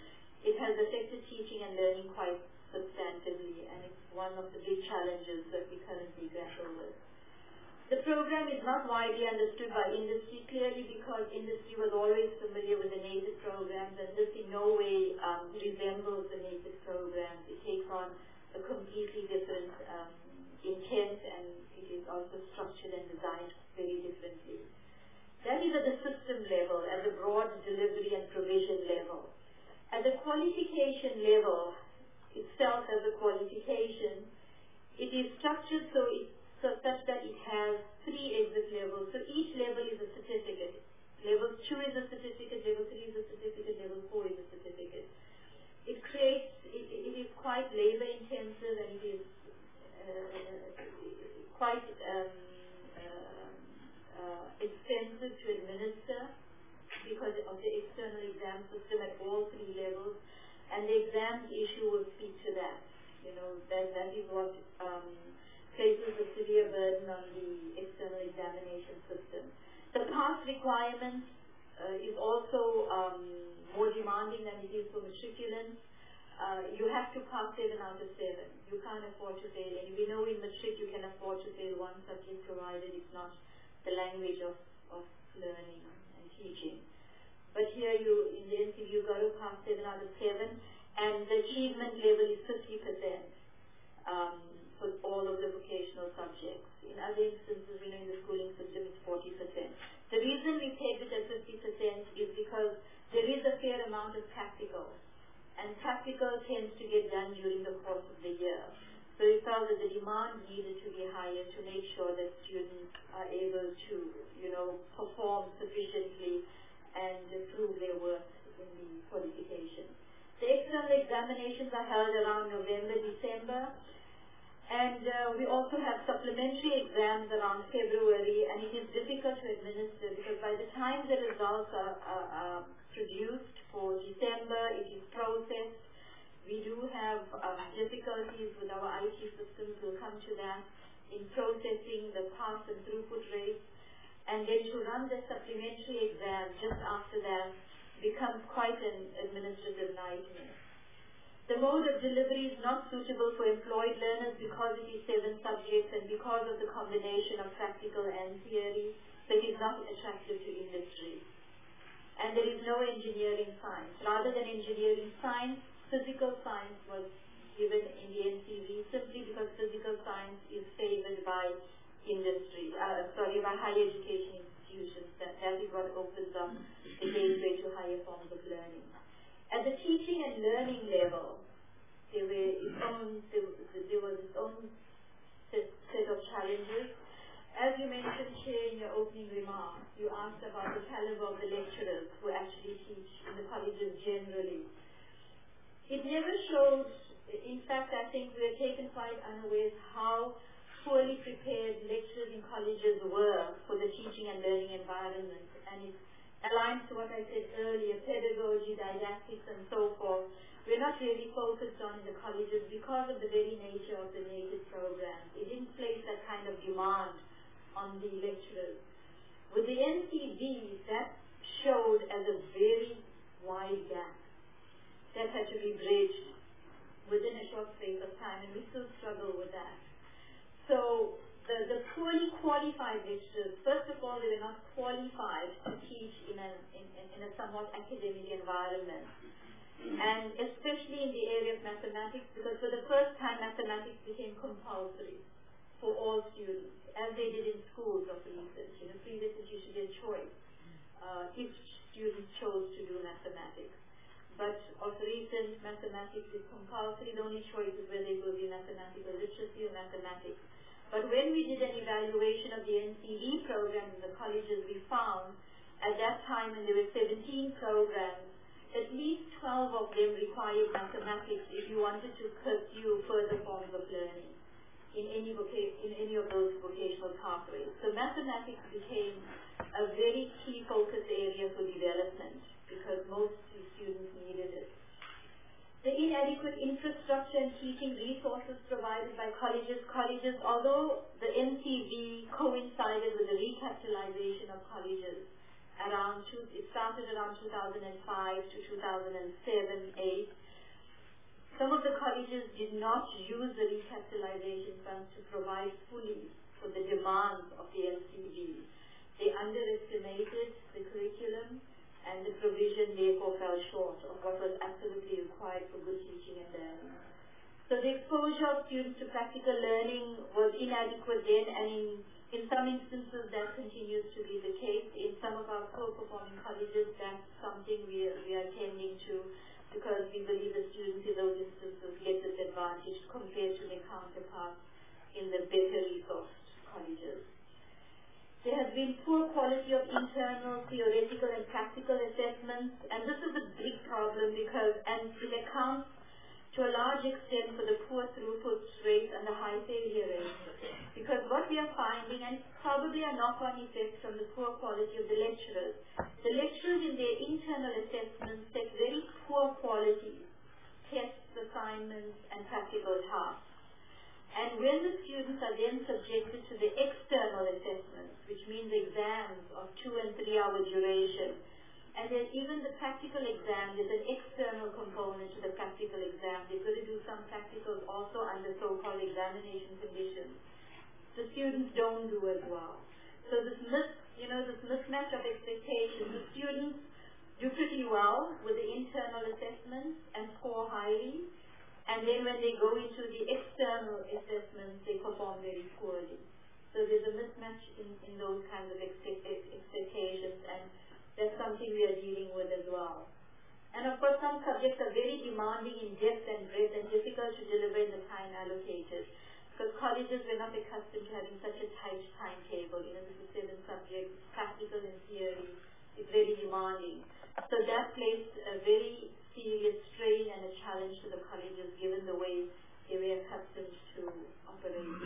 it has affected teaching and learning quite substantively, and it's one of the big challenges that we currently grapple with. The program is not widely understood by industry, clearly because industry was always familiar with the native programs, and this in no way resembles the native programs. It takes on a completely different intent, and it is also structured and designed very differently. That is at the system level, at the broad delivery and provision level. At the qualification level itself, as a qualification, it is structured so such that it has 3 exit levels. So each level is a certificate. Level 2 is a certificate, level 3 is a certificate, level 4 is a certificate. It is quite labor intensive, and it is quite expensive to administer because of the external exam system at all 3 levels, and the exams issue will speak to that. That is what places a severe burden on the external examination system. The pass requirement is also more demanding than it is for matriculants. You have to pass 7 out of 7. You can't afford to fail any. We know in matric you can afford to fail one subject provided it's not the language of learning and teaching. But here in the NCV you've got to pass 7 out of 7, and the achievement level is 50%. For all of the vocational subjects. In other instances, in the schooling system, it's 40%. The reason we pegged it at 50% is because there is a fair amount of practical, and practical tends to get done during the course of the year. So we felt that the demand needed to be higher to make sure that students are able to, perform sufficiently and prove their worth in the qualification. The external examinations are held around November, December. And we also have supplementary exams around February, and it is difficult to administer because by the time the results are produced for December, it is processed. We do have difficulties with our IT systems, we'll come to that, in processing the pass and throughput rates. And then to run the supplementary exam just after that becomes quite an administrative nightmare. The mode of delivery is not suitable for employed learners because it is 7 subjects and because of the combination of practical and theory, so it is not attractive to industry. And there is no engineering science. Rather than engineering science, physical science was given in the NCV simply because physical science is favored by by higher education institutions. That is what opens up the gateway to higher forms of learning. At the teaching and learning level, there was its own set of challenges. As you mentioned, Chair, in your opening remarks, you asked about the caliber of the lecturers who actually teach in the colleges generally. It never showed, in fact, I think we are taken quite unawares how poorly prepared lecturers in colleges were for the teaching and learning environment. And it aligns to what I said earlier, pedagogy, didactics, and so forth. We're not really focused on in the colleges because of the very nature of the native programs. It didn't place that kind of demand on the lecturers. With the NCV, that showed as a very wide gap that had to be bridged within a short space of time, and we still struggle with that. So the poorly qualified lecturers, first of all, they were not qualified to teach in a somewhat academic environment. And especially in the area of mathematics, because for the first time mathematics became compulsory for all students, as they did in schools of research. Previously you should get choice if students chose to do mathematics. But of recent, mathematics is compulsory. The only choice is whether it will be mathematical literacy or mathematics. But when we did an evaluation of the NCV programs in the colleges, we found at that time when there were 17 programs, at least 12 of them required mathematics if you wanted to pursue further forms of learning in any of those vocational pathways. So mathematics became a very key focus area for development because most students needed it. The inadequate infrastructure and teaching resources provided by colleges, although the NCV coincided with the recapitalization of colleges, it started around 2005 to 2007-8. Some of the colleges did not use the recapitalization funds to provide fully for the demands of the NCB. They underestimated the curriculum, and the provision therefore fell short of what was absolutely required for good teaching and learning. So the exposure of students to practical learning was inadequate then, and in some instances that continues to be the case. In some of our poor-performing colleges, that's something we are tending to, because we believe the students in those instances get disadvantaged compared to their counterparts in the better resourced colleges. There has been poor quality of internal, theoretical, and practical assessments, and this is a big problem because, and it accounts to a large extent for the poor throughput rate and the high failure rate. Because what we are finding, and probably a knock-on effect from the poor quality of the lecturers in their internal assessments set very poor quality tests, assignments, and practical tasks. And when the students are then subjected to the external assessments, which means exams of 2 and 3 hour duration, and then even the practical exam, there's an external component to the practical exam. They're going to do some practicals also under so-called examination conditions. The students don't do as well. So this mismatch of expectations, the students do pretty well with the internal assessments and score highly, and then when they go into the external assessments, they perform very poorly. So there's a mismatch in those kinds of expectations, and that's something we are dealing with as well. And of course, some subjects are very demanding in depth and breadth and difficult to deliver in the time allocated, because colleges were not accustomed to having such a tight timetable. This is 7 subjects, practical and theory. It's very demanding. So that placed a very serious strain and a challenge to the colleges, given the way they were accustomed to operate.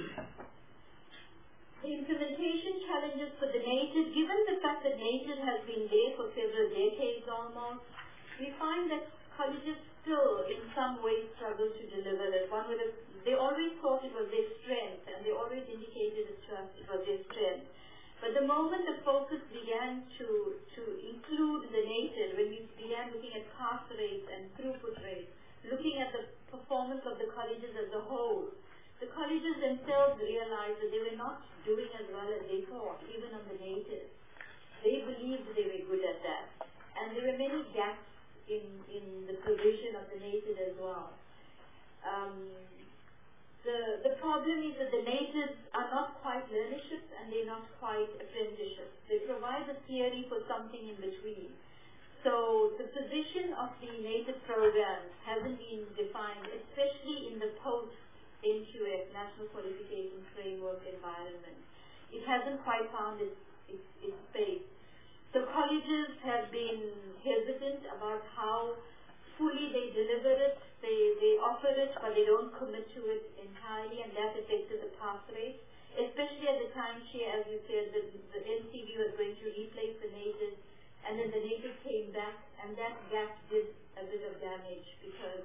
The implementation challenges for the NATED, given the fact that NATED has been there for several decades almost, we find that colleges still in some ways struggle to deliver it. They always thought it was their strength, and they always indicated it to us it was their strength. But the moment the focus began to include the NATED, when we began looking at pass rates and throughput rates, looking at the performance of the colleges as a whole, the colleges themselves realized that they were not doing as well as they thought, even on the NATED. They believed they were good at that. And there were many gaps in the provision of the NATED as well. The problem is that the NATEDs are not quite learnerships and they're not quite apprenticeships. They provide the theory for something in between. So the position of the NATED programs hasn't been defined, especially in the post-NQF, National Qualification Framework environment. It hasn't quite found its space. So colleges have been hesitant about how fully they deliver it. They offer it, but they don't commit to it entirely, and that affected the pass rate. Especially at the time, as you said, the NCB was going to replace the NATED, and then the NATED came back, and that gap did a bit of damage because,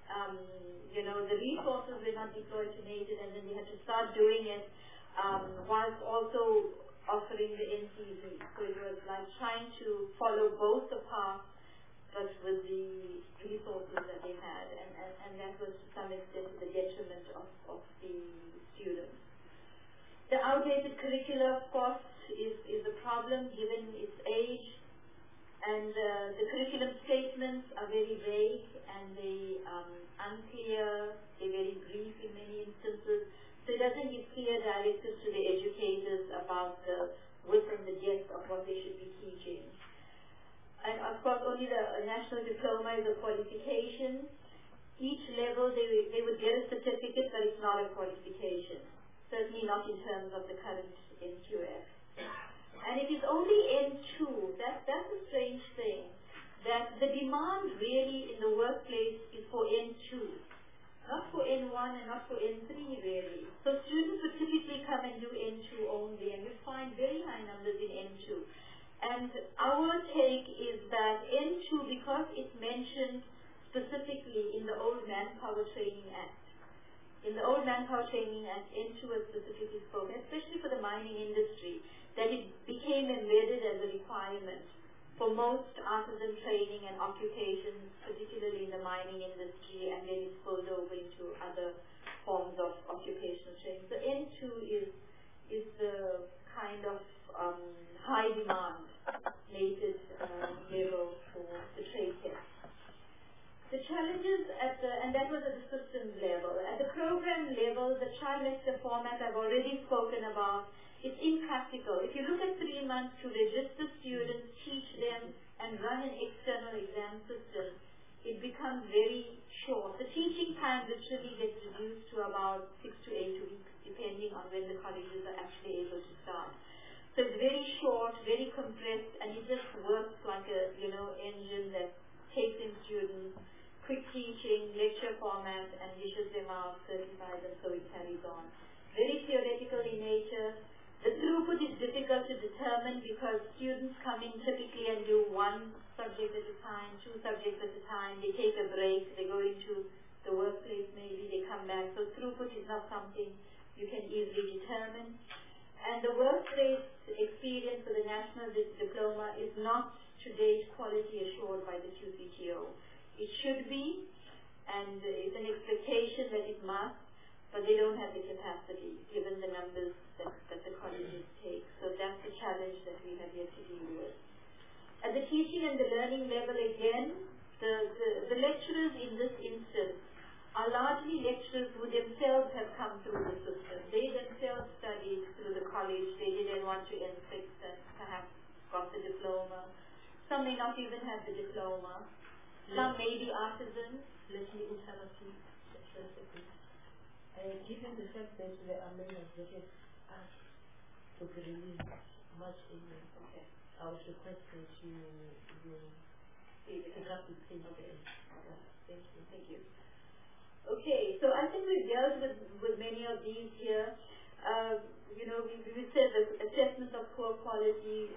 the resources were not deployed to NATED, and then they had to start doing it whilst also offering the NCB. So it was like trying to follow both the path, but with the resources that they had, and that was to some extent to the detriment of the students. The outdated curricula, of course, is a problem given its age, and the curriculum statements are very vague and they unclear, they're very brief in many instances, so it doesn't give clear directives to the educators about the width and the depth of what they should be teaching. And of course, only the national diploma is a qualification. Each level, they would get a certificate, but it's not a qualification. Certainly not in terms of the current NQF. And it is only N2, that's a strange thing, that the demand really in the workplace is for N2, not for N1 and not for N3 really. So students would typically come and do N2 only, and you find very high numbers in N2. And our take is that N2, because it's mentioned specifically in the old Manpower Training Act, in the old manpower training, and N2 was specifically spoken, especially for the mining industry, that it became embedded as a requirement for most artisan training and occupations, particularly in the mining industry, and then it spilled over into other forms of occupational training. So N2 is the kind of high demand rated level for the trade test. The challenges and that was at the systems level. At the program level, the trimester format I've already spoken about. It's impractical. If you look at 3 months to register students, teach them, and run an external exam system, it becomes very short. The teaching time literally gets reduced to about 6 to 8 weeks, depending on when the colleges are actually able to start. So it's very short, very compressed, and it just works like a engine that takes in students, quick teaching, lecture format, and dishes them out, certifies, and so it carries on. Very theoretical in nature. The throughput is difficult to determine because students come in typically and do 1 subject at a time, 2 subjects at a time. They take a break, they go into the workplace maybe, they come back. So throughput is not something you can easily determine. And the workplace experience for the national diploma is not to date quality assured by the QCTO. It should be, and it's an expectation that it must, but they don't have the capacity given the numbers that the colleges take. So that's the challenge that we have yet to deal with. At the teaching and the learning level again, the lecturers in this instance are largely lecturers who themselves have come through the system. They themselves studied through the college. They didn't want to N6 and perhaps got the diploma. Some may not even have the diploma. Some may be artisans. Let me interrupt you just a second. Given the fact that the amendments that have asked to be released much earlier, Okay. I would request that you pick up the same. Okay. Thank you. Thank you. Okay, so I think we've dealt with many of these here. We said the assessment of poor quality,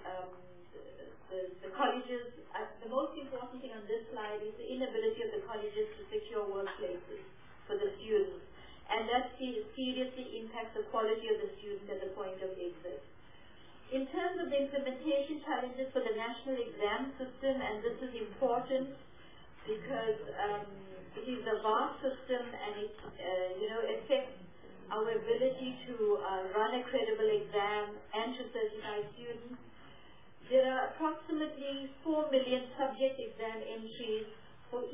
the colleges. The most important thing on this slide is the inability of the colleges to secure workplaces for the students. And that seriously impacts the quality of the student at the point of exit. In terms of the implementation challenges for the national exam system, and this is important because it is a vast system and it affects our ability to run a credible exam and to certify students. There are approximately 4 million subject exam entries for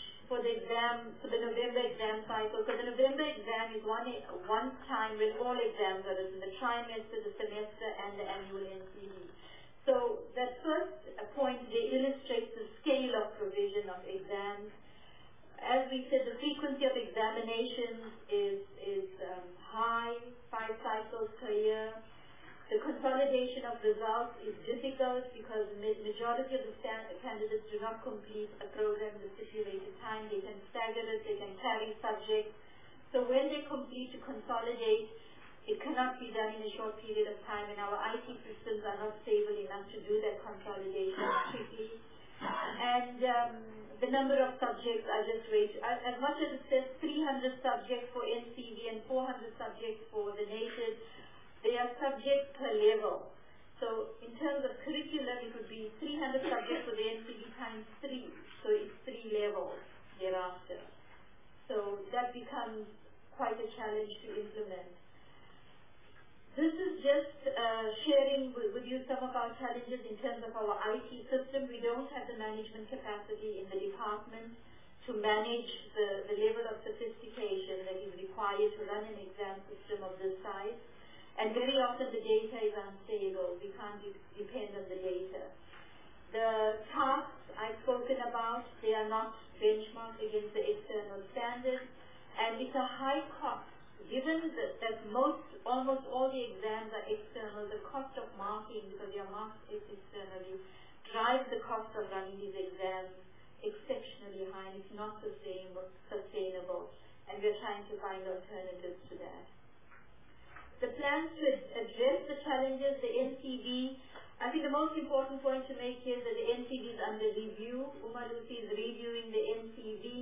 the November exam cycle. So the November exam is one time when all exams are written, the trimester, the semester, and the annual NCD. So that first point, they illustrate the scale of provision of exams. As we said, the frequency of examinations is high, 5 cycles per year. The consolidation of results is difficult because the majority of the candidates do not complete a program in the stipulated time. They can stagger it, they can carry subjects. So when they complete to consolidate, it cannot be done in a short period of time, and our IT systems are not stable enough to do that consolidation quickly. And the number of subjects are just as much as it says 300 subjects for NCV and 400 subjects for the native, they are subjects per level. So in terms of curriculum, it would be 300 subjects for the NCV times 3. So it's 3 levels thereafter. So that becomes quite a challenge to implement. This is just sharing with you some of our challenges in terms of our IT system. We don't have the management capacity in the department to manage the level of sophistication that is required to run an exam system of this size. And very often the data is unstable. We can't depend on the data. The tasks I've spoken about, they are not benchmarked against the external standards, and it's a high cost. Given that almost all the exams are external, the cost of marking, because they are marked externally, drives the cost of running these exams exceptionally high, and it's not sustainable. And we're trying to find alternatives to that. The plans to address the challenges, the NCV, I think the most important point to make here is that the NCV is under review. Umalusi is reviewing the NCV.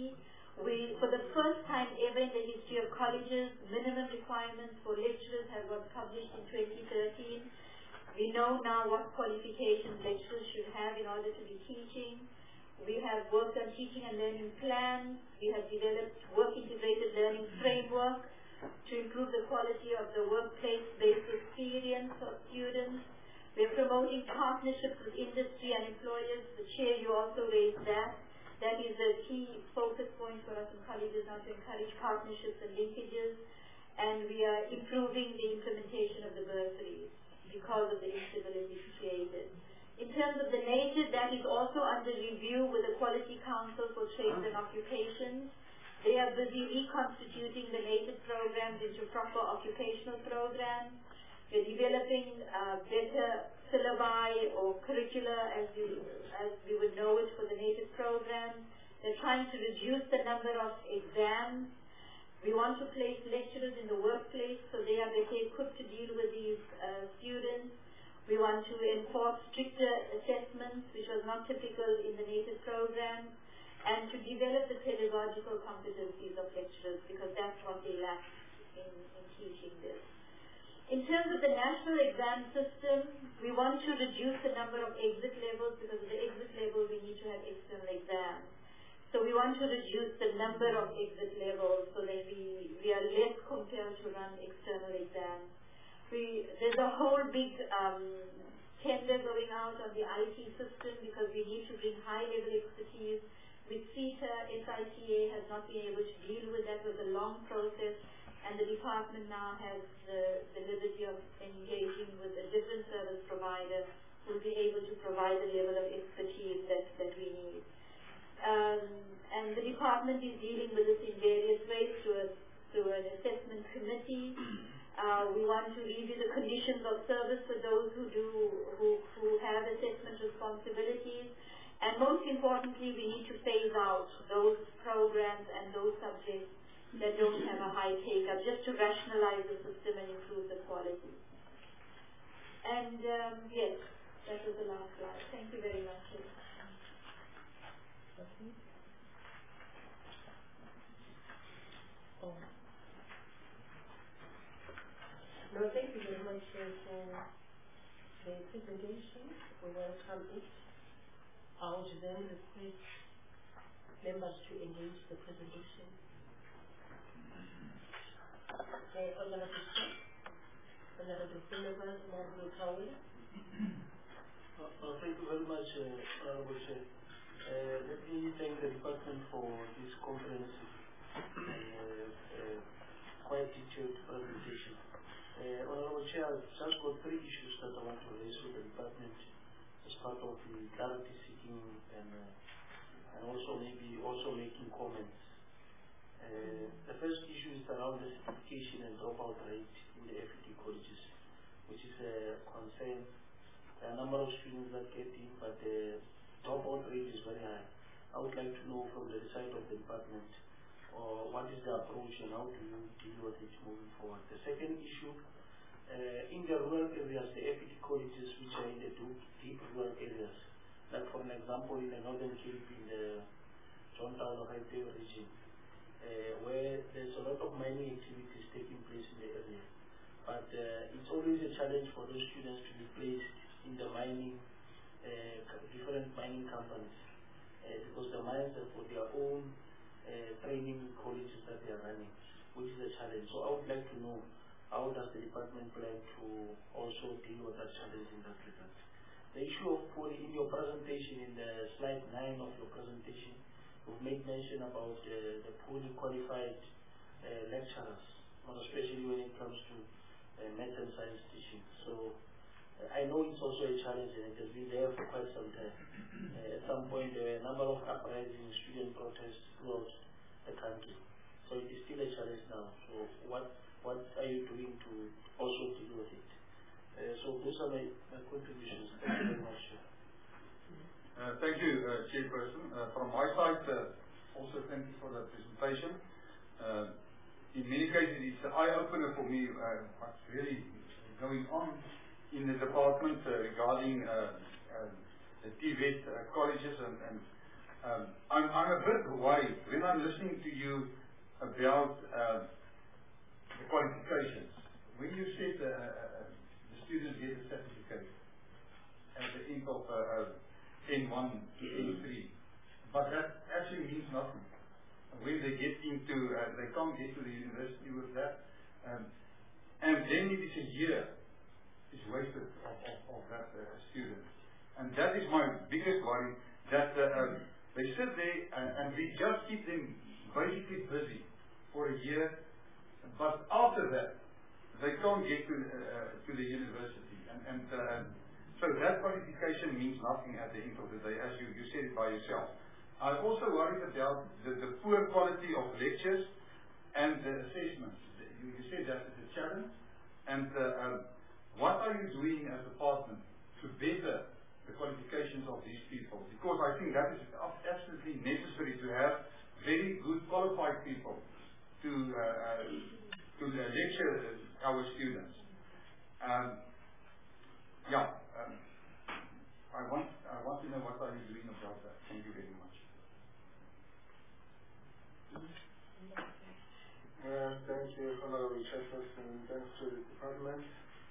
For the first time ever in the history of colleges, minimum requirements for lecturers have been published in 2013. We know now what qualifications lecturers should have in order to be teaching. We have worked on teaching and learning plans. We have developed work-integrated learning framework to improve the quality of the workplace-based experience of students. We are promoting partnerships with industry and employers. The chair, you also raised that. That is a key focus point for us in colleges now, to encourage partnerships and linkages. And we are improving the implementation of the bursaries because of the instability created. In terms of the NATED, that is also under review with the Quality Council for Trades and Occupations. They are busy reconstituting the NATED programs into proper occupational programs. We're developing better syllabi or curricula as we would know it for the NATED program. They're trying to reduce the number of exams. We want to place lecturers in the workplace so they are better equipped to deal with these students. We want to enforce stricter assessments, which was not typical in the NATED program, and to develop the pedagogical competencies of lecturers, because that's what they lack in teaching this. In terms of the national exam system, we want to reduce the number of exit levels, because at the exit level we need to have external exams. So we want to reduce the number of exit levels so that we are less compelled to run external exams. There's a whole big tender going out on the IT system, because we need to bring high-level expertise. With CETA, SITA has not been able to deal with that. It was a long process. And the department now has the liberty of engaging with a different service provider who will be able to provide the level of expertise that we need. And the department is dealing with this in various ways through an assessment committee. We want to review the conditions of service for those who have assessment responsibilities. And most importantly, we need to phase out those programs and those subjects that don't have a high take-up, just to rationalize the system and improve the quality. And yes, that was the last slide. Thank you very much. No, thank you very much for the presentation. We welcome it. I would then request members to engage the presentation. Thank you very much, Honorable Chair. Let me thank the department for this comprehensive and quite detailed presentation. Honorable Chair, I've just got 3 issues that I want to raise with the department as part of the clarity seeking and also maybe making comments. The first issue is around the certification and dropout rate in the FET colleges, which is a concern. There are a number of students that get in, but the dropout rate is very high. I would like to know from the side of the department what is the approach and how do you deal with it moving forward. The second issue, in the rural areas, the FET colleges which are in the deep rural areas, like for an example in the Northern Cape, in the John Town of Haiti region, where there's a lot of mining activities taking place in the area. But it's always a challenge for those students to be placed in the different mining companies, because the mines have got their own training colleges that they are running, which is a challenge. So I would like to know, how does the department plan to also deal with that challenge in that regard? The issue of in your presentation, in the slide 9 of your presentation, you've made mention about the poorly qualified lecturers, especially when it comes to math and science teaching. So I know it's also a challenge and it has been there for quite some time. At some point there were a number of uprising student protests throughout the country. So it is still a challenge now. So what are you doing to also deal with it? So those are my contributions. Thank you very much. Thank you, Chairperson. From my side, also thank you for that presentation. In many cases, it's an eye-opener for me what's really going on in the department regarding the TVET colleges and I'm a bit worried when I'm listening to you about the qualifications. When you said the students get a certificate at the end of N1 to N3, but that actually means nothing. When they get into, they can't get to the university with that, and then it is a year is wasted of that student. And that is my biggest worry, that they sit there and we just keep them basically busy for a year, but after that, they can't get to the university. And so that qualification means nothing at the end of the day, as you said it by yourself. I'm also worried about the poor quality of lectures and the assessments. You said that is a challenge. And what are you doing as a department to better the qualifications of these people? Because I think that is absolutely necessary to have very good qualified people to lecture our students. I want to know what are you doing about that. Thank you very much. Thank you, Honorable Chairperson. Thanks to the department.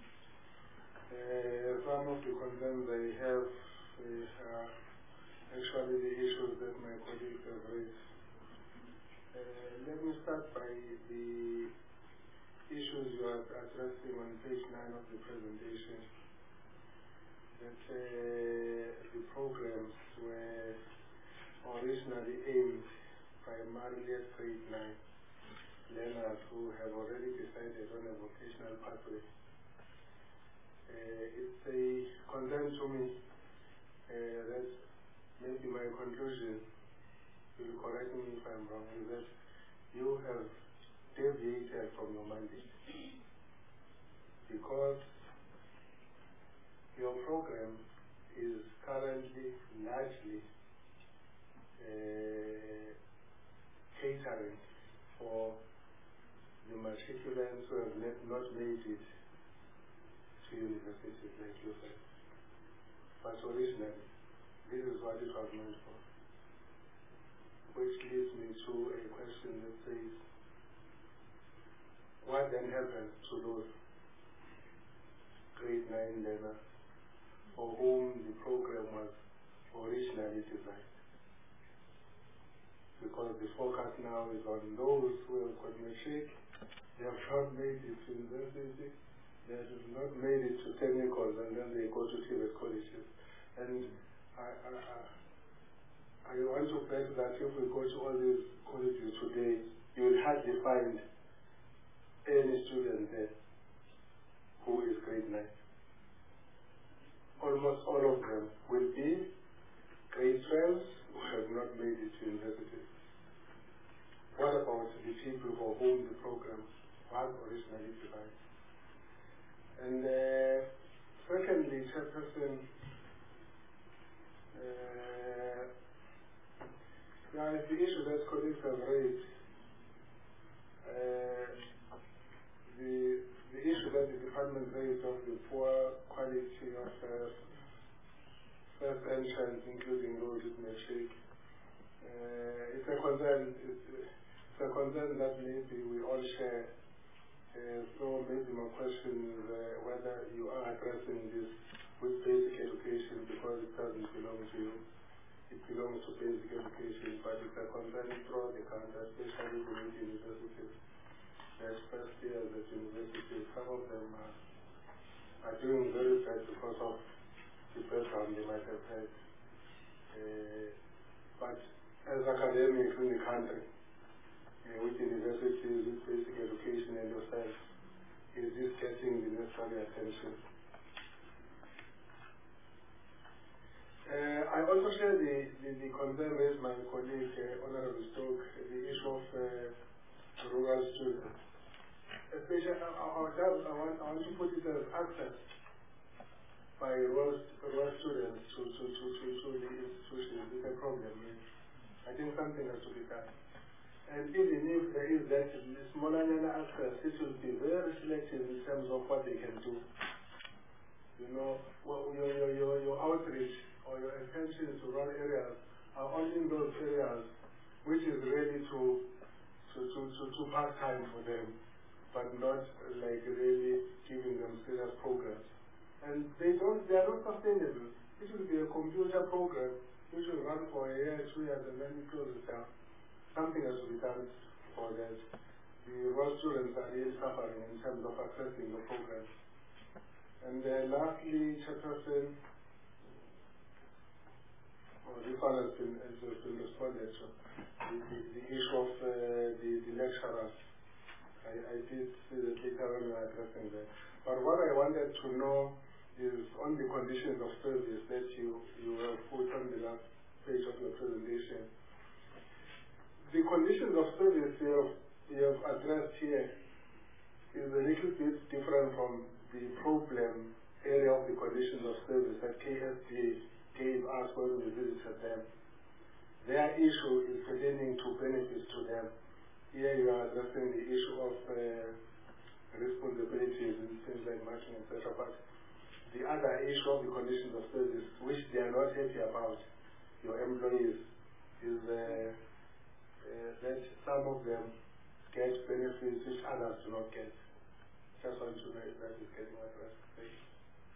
Some of the concerns I have is actually the issues that my colleagues have raised. Let me start by the issues you are addressing on page 9 of the presentation. That the programs were originally aimed primarily at grade 9 learners who have already decided on a vocational pathway. It's a concern to me that maybe my conclusion, you will correct me if I'm wrong, is that you have deviated from your mandate because your program is currently largely catering for the matriculants who have not made it to universities like yourself. But originally, this is what it was meant for. Which leads me to a question that says, what then happens to those grade 9 learners for whom the program was originally designed? Because the focus now is on those who have got matric, they have not made it to university, they have not made it to technicals, and then they go to TVET colleges. And I want to bet that if we go to all these colleges today, you will hardly find any student there who is grade 9. Almost all of them will be grade 12s who have not made it to university. What about the people for whom the program was originally designed? And secondly, Chairperson, the issue that colleagues have raised, the issue that the department raised of the poor quality of first entrance, including those with matric, it's a concern. It's a concern that maybe we all share. So maybe my question is whether you are addressing this with basic education, because it doesn't belong to you. It belongs to basic education, but it's a concern throughout the country, especially the universities. There's first years at universities, some of them are doing very bad because of the background they might have had. But as academics in the country, with universities, with basic education and yourself, is this getting the necessary attention? I also share the concern raised by my colleague, Honorable Stoke, the issue of rural students. Especially, I want to put it as access by rural students to the institutions is a problem. I think something has to be done. And even if there is that smaller access, it will be very selective in terms of what they can do. You know, your outreach or your attention to rural areas are only in those areas which is ready to pass time for them, but not like really giving them serious programs. And they are not sustainable. It will be a computer program which will run for a year, 2 years, and then it closes down. Something has to be done for that. The raw students are really suffering in terms of accessing the program. And lastly, Chairperson, this one has been responded to. The issue of the lecturers. I did see that later when we were addressing that. But what I wanted to know is on the conditions of service that you have put on the last page of your presentation. The conditions of service you have addressed here is a little bit different from the problem area of the conditions of service that KSD gave us when we visited them. Their issue is pertaining to benefits to them. Here you are addressing the issue of responsibilities and things like matching, etc. But the other issue of the conditions of service, which they are not happy about, your employees, is that some of them get benefits which others do not get. Just want to know if that is getting addressed. Thank you.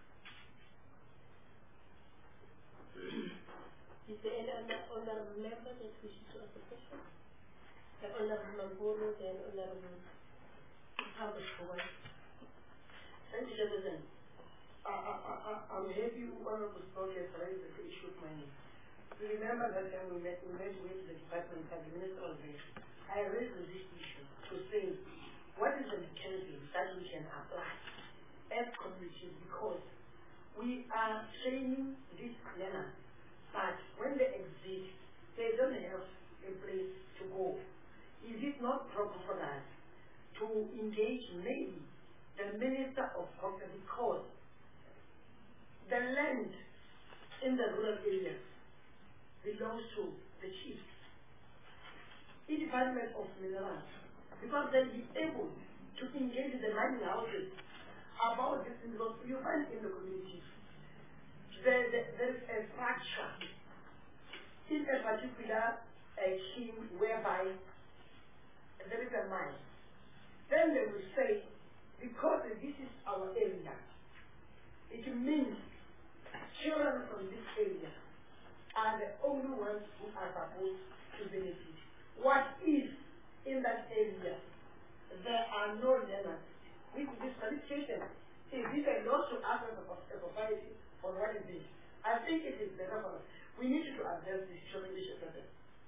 Is there any honorable member that wishes to ask a question? The Honorable Mambolo, then Honorable Hamburg. Thank you, Chairperson. I'm happy Honorable Spock has raised the issue of money. You remember that time we met with the department and the minister was there. I raised this issue to say what is the mechanism that we can apply as communities, because we are training these learners, but when they exit, they don't have a place to go. Is it not proper for us to engage maybe the Minister of Culture, because the land in the rural areas belongs to the chief, the Department of Minerals, because they'll be able to engage the mining houses about this, because you find in the community there is a fracture in a particular scheme whereby there is a mine. Then they will say, because this is our area, it means children from this area are the only ones who are supposed to benefit. What if in that area there are no learners with this qualification? Is it a loss to us as a society, or what is this? I think it is better for us. We need to address this children issue better.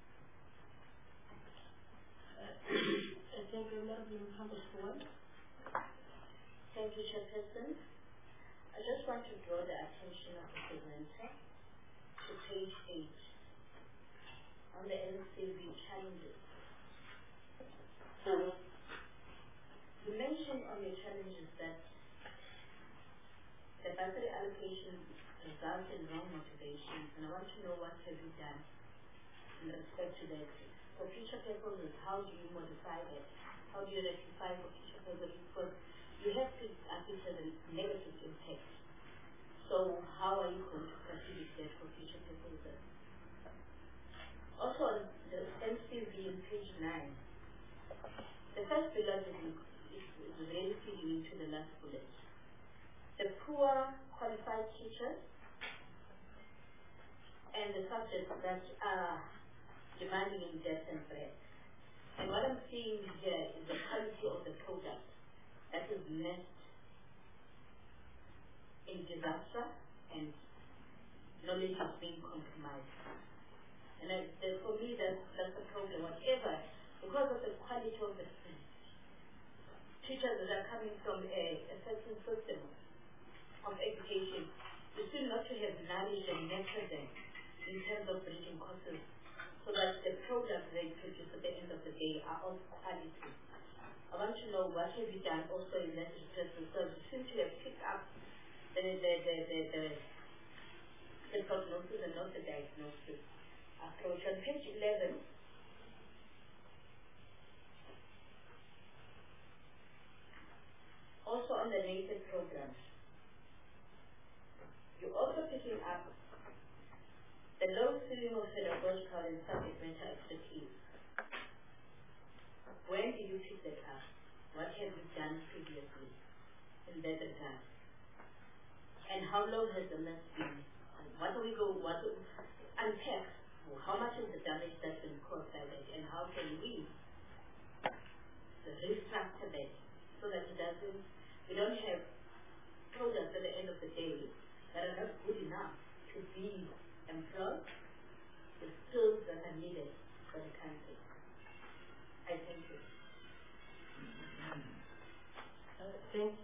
Thank you, Honorable Hamburg. Thank you, Chairperson. I just want to draw the attention of the presenter to page 8 on the NCV challenges. You mentioned on your challenges that the bursary allocation results in wrong motivations, and I want to know what have you done in respect to that. For future purposes, how do you modify that? How do you rectify for future purposes? Because you have to consider the negative impact. So how are you going to proceed with that for future purposes? Also, on the NCV in page 9, the first bullet is really feeding into the last bullet. The poor qualified teachers and the subjects that are demanding in debt and bread. And what I'm seeing here is the quality of the product that is missed in disaster, and knowledge is being compromised. And for me, that's the problem. Whatever, because of the quality of the teachers that are coming from a certain system of education, we still not to have knowledge and nurture them in terms of bridging courses, so that the products they produce at the end of the day are of quality. I want to know what have you done also in that research, because you seem to have picked up the prognosis and not the diagnosis approach. On page 11, also on the native programs, you're also picking up the low speaking of pedagogical and subject matter expertise, when did you pick that up? What have you done previously in that time? And how long has the mess been? Unpack how much is the damage that's been caused by that, and how can we restructure that so that we don't have products at the end of the day that are not good enough to be employed with skills that are needed for the country. I thank you. Thanks.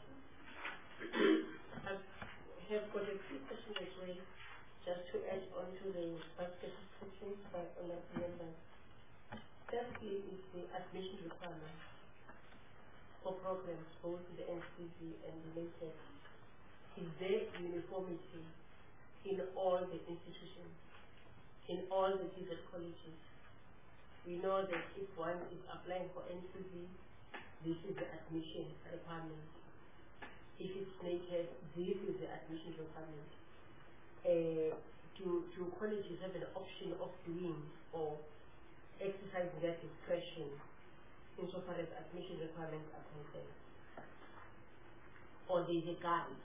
I have got a few questions as well, just to add on to the basket of questions by honourable members. Firstly is the admission requirements for programs both in the NCV and the NATEC. Is there uniformity in all the institutions, in all the TVET colleges? We know that if one is applying for NCV, this is the admission requirement. If it's NATEC, this is the admission requirement. Do colleges have an option of doing or exercising their discretion insofar as admission requirements are concerned? Or there is a guide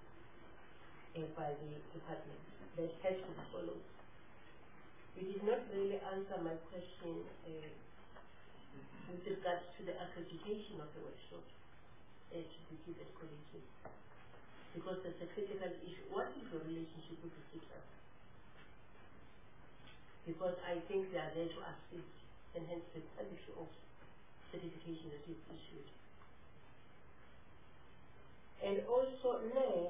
by the department that has to be followed? It did not really answer my question with regards to the accreditation of the workshops to the TVET colleges, because that's a critical issue. What is the relationship with the teachers? Because I think they are there to assist, and hence the issue of certification that is issued. And also now,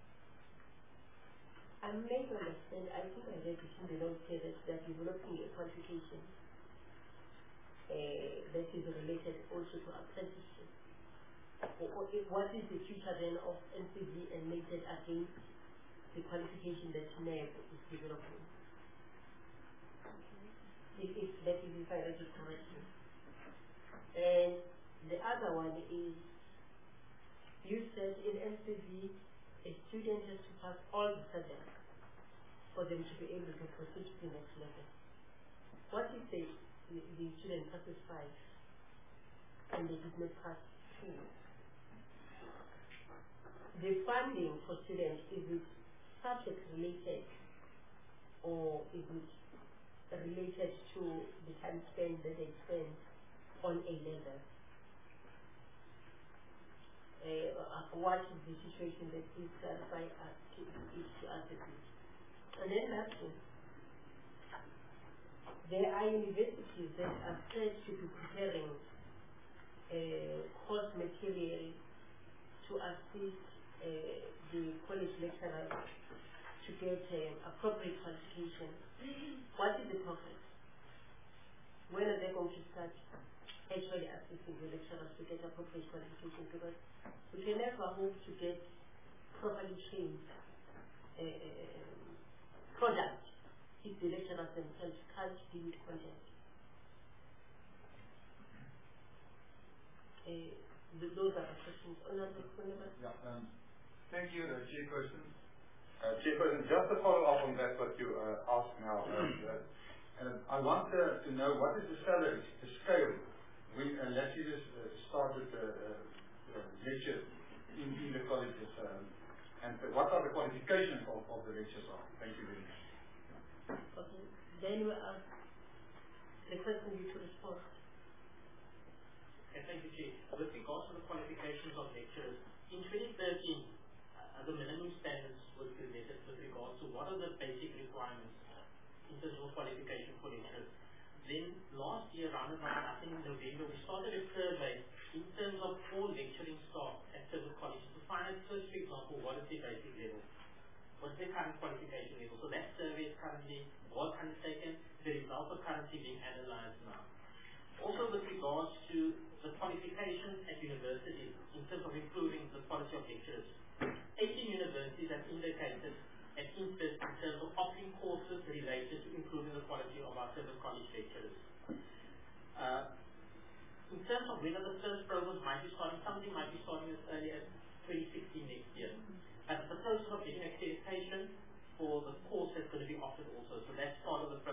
I may understand, I think I read it in the notes here that they are developing a qualification that is related also to apprenticeship. What is the future then of NCV and NATEC against the qualification that NAB is developing? That is, if I read it correctly. And the other one is, you said in NCV, a student has to pass all the subjects for them to be able to proceed to the next level. What if the student passes 5 and they did not pass 2? The funding for students, is it subject related or is it related to the time spent that they spend on a level? What is the situation that is by us to answer this? And then lastly, there are universities that are said to be preparing course material to assist the college lecturers to get appropriate qualification. What is the progress? When are they going to start actually assisting the lecturers to get appropriate qualification? Because we can never hope to get properly trained product if the lecturers themselves can't deal with content. Those are the questions. Yeah, thank you, Chairperson. Chairperson, just to follow up on that, what you asked now, I want to know what is the salary, the scale, unless you just started lectures in the colleges, and what are the qualifications of the lectures are. Thank you very much. Okay, then we are requesting you to respond. Thank you, Chief. With regards to the qualifications of lecturers, in 2013, the minimum standards were presented with regards to what are the basic requirements in terms of qualification for lecturers. Then last year, around about, I think in November, we started a survey in terms of all lecturing staff at certain colleges to find out first, for example, what is their basic level, what's their current qualification level. So that survey was undertaken. The results are currently being analyzed now. Also with regards to the qualifications at universities in terms of improving the quality of lecturers, 18 universities have indicated an interest in terms of offering courses related to improving the quality of our service college lecturers. In terms of whether the first program might be starting, something might be starting as early as 2016 next year. But the process of getting accreditation for the course is going to be offered also, so that's part of the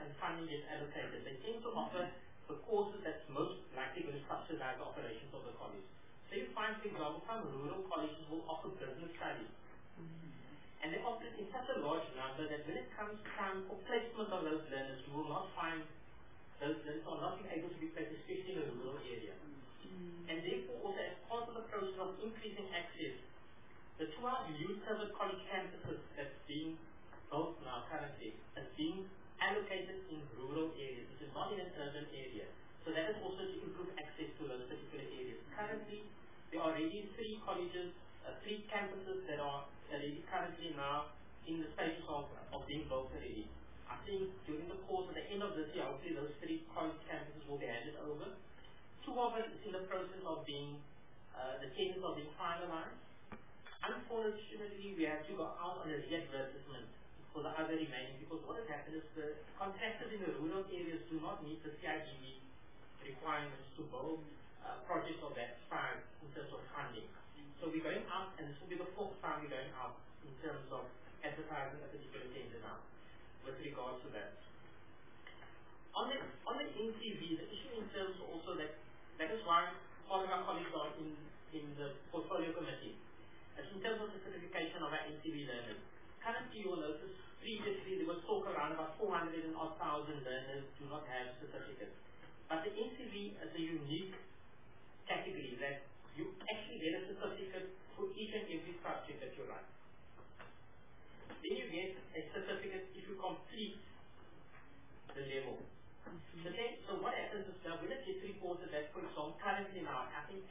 and funding gets allocated, they tend to offer the courses that's most likely going to subsidize the operations of the college. So you find, for example, some rural colleges will offer business studies. And they offer it in such a large number that when it comes time for placement of those learners, you will not find those learners are not being able to be placed, especially in a rural area. And therefore, also as part of the process of increasing access, the 12 new private college campuses that's being built now currently is being allocated in rural areas. It is not in an urban area. So that is also to improve access to those particular areas. Currently, there are already 3 colleges, 3 campuses that are already currently now in the stages of being built already. I think during the course of the end of this year, hopefully those 3 college campuses will be handed over. 2 of it is in the process of being, the tenders are being finalized. Unfortunately, we have to go out on a re-advertisement for the other remaining, because what has happened is the contractors in the rural areas do not meet the CIDB requirements to build projects of that size in terms of funding. So we're going out, and this will be the 4th time we're going out in terms of advertising a particular tender now with regards to that. On the NCV, the issue in terms also that is why all of our colleagues are in the portfolio committee. As in terms of the certification of our NCV learners. Currently, you will notice previously there was talk around about 400,000 learners do not have certificates. But the NCV is a unique category that you actually get a certificate for each and every subject that you write. Then you get a certificate if you complete the level. So what happens is now when it gets reported that, for example, currently now, I think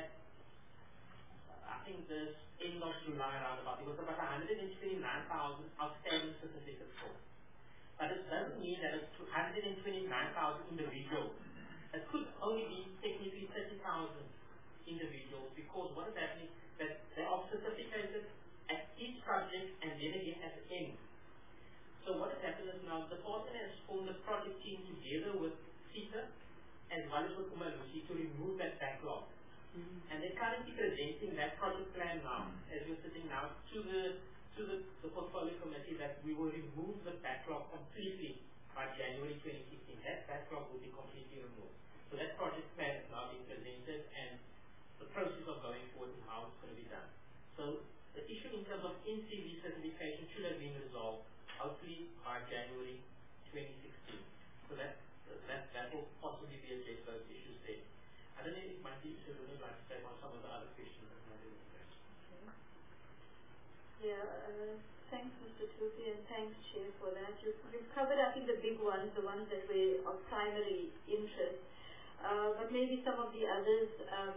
this end of July around about, it was about 129,000 outstanding certificates for. But it doesn't mean that it's 129,000 individuals. It could only be technically 30,000 individuals, because what is happening that they are certificated at each subject and then again at the end. So what has happened is now the department has formed a project team together with CETA as well as with Umalusi to remove that backlog. And they're currently presenting that project plan now, as we're sitting now, to the portfolio committee, that we will remove the backlog completely by January 2016. That backlog will be completely removed. So that project plan is now being presented, and the process of going forward and how it's going to be done. So the issue in terms of NCV certification should have been resolved hopefully by January 2016. So that will possibly be addressed, those issues there. I don't know if my teacher would like to say on some of the other questions that might be addressed. Thanks Mr. Tupi, and thanks Chair for that. You've covered I think the big ones, the ones that were of primary interest. But maybe some of the others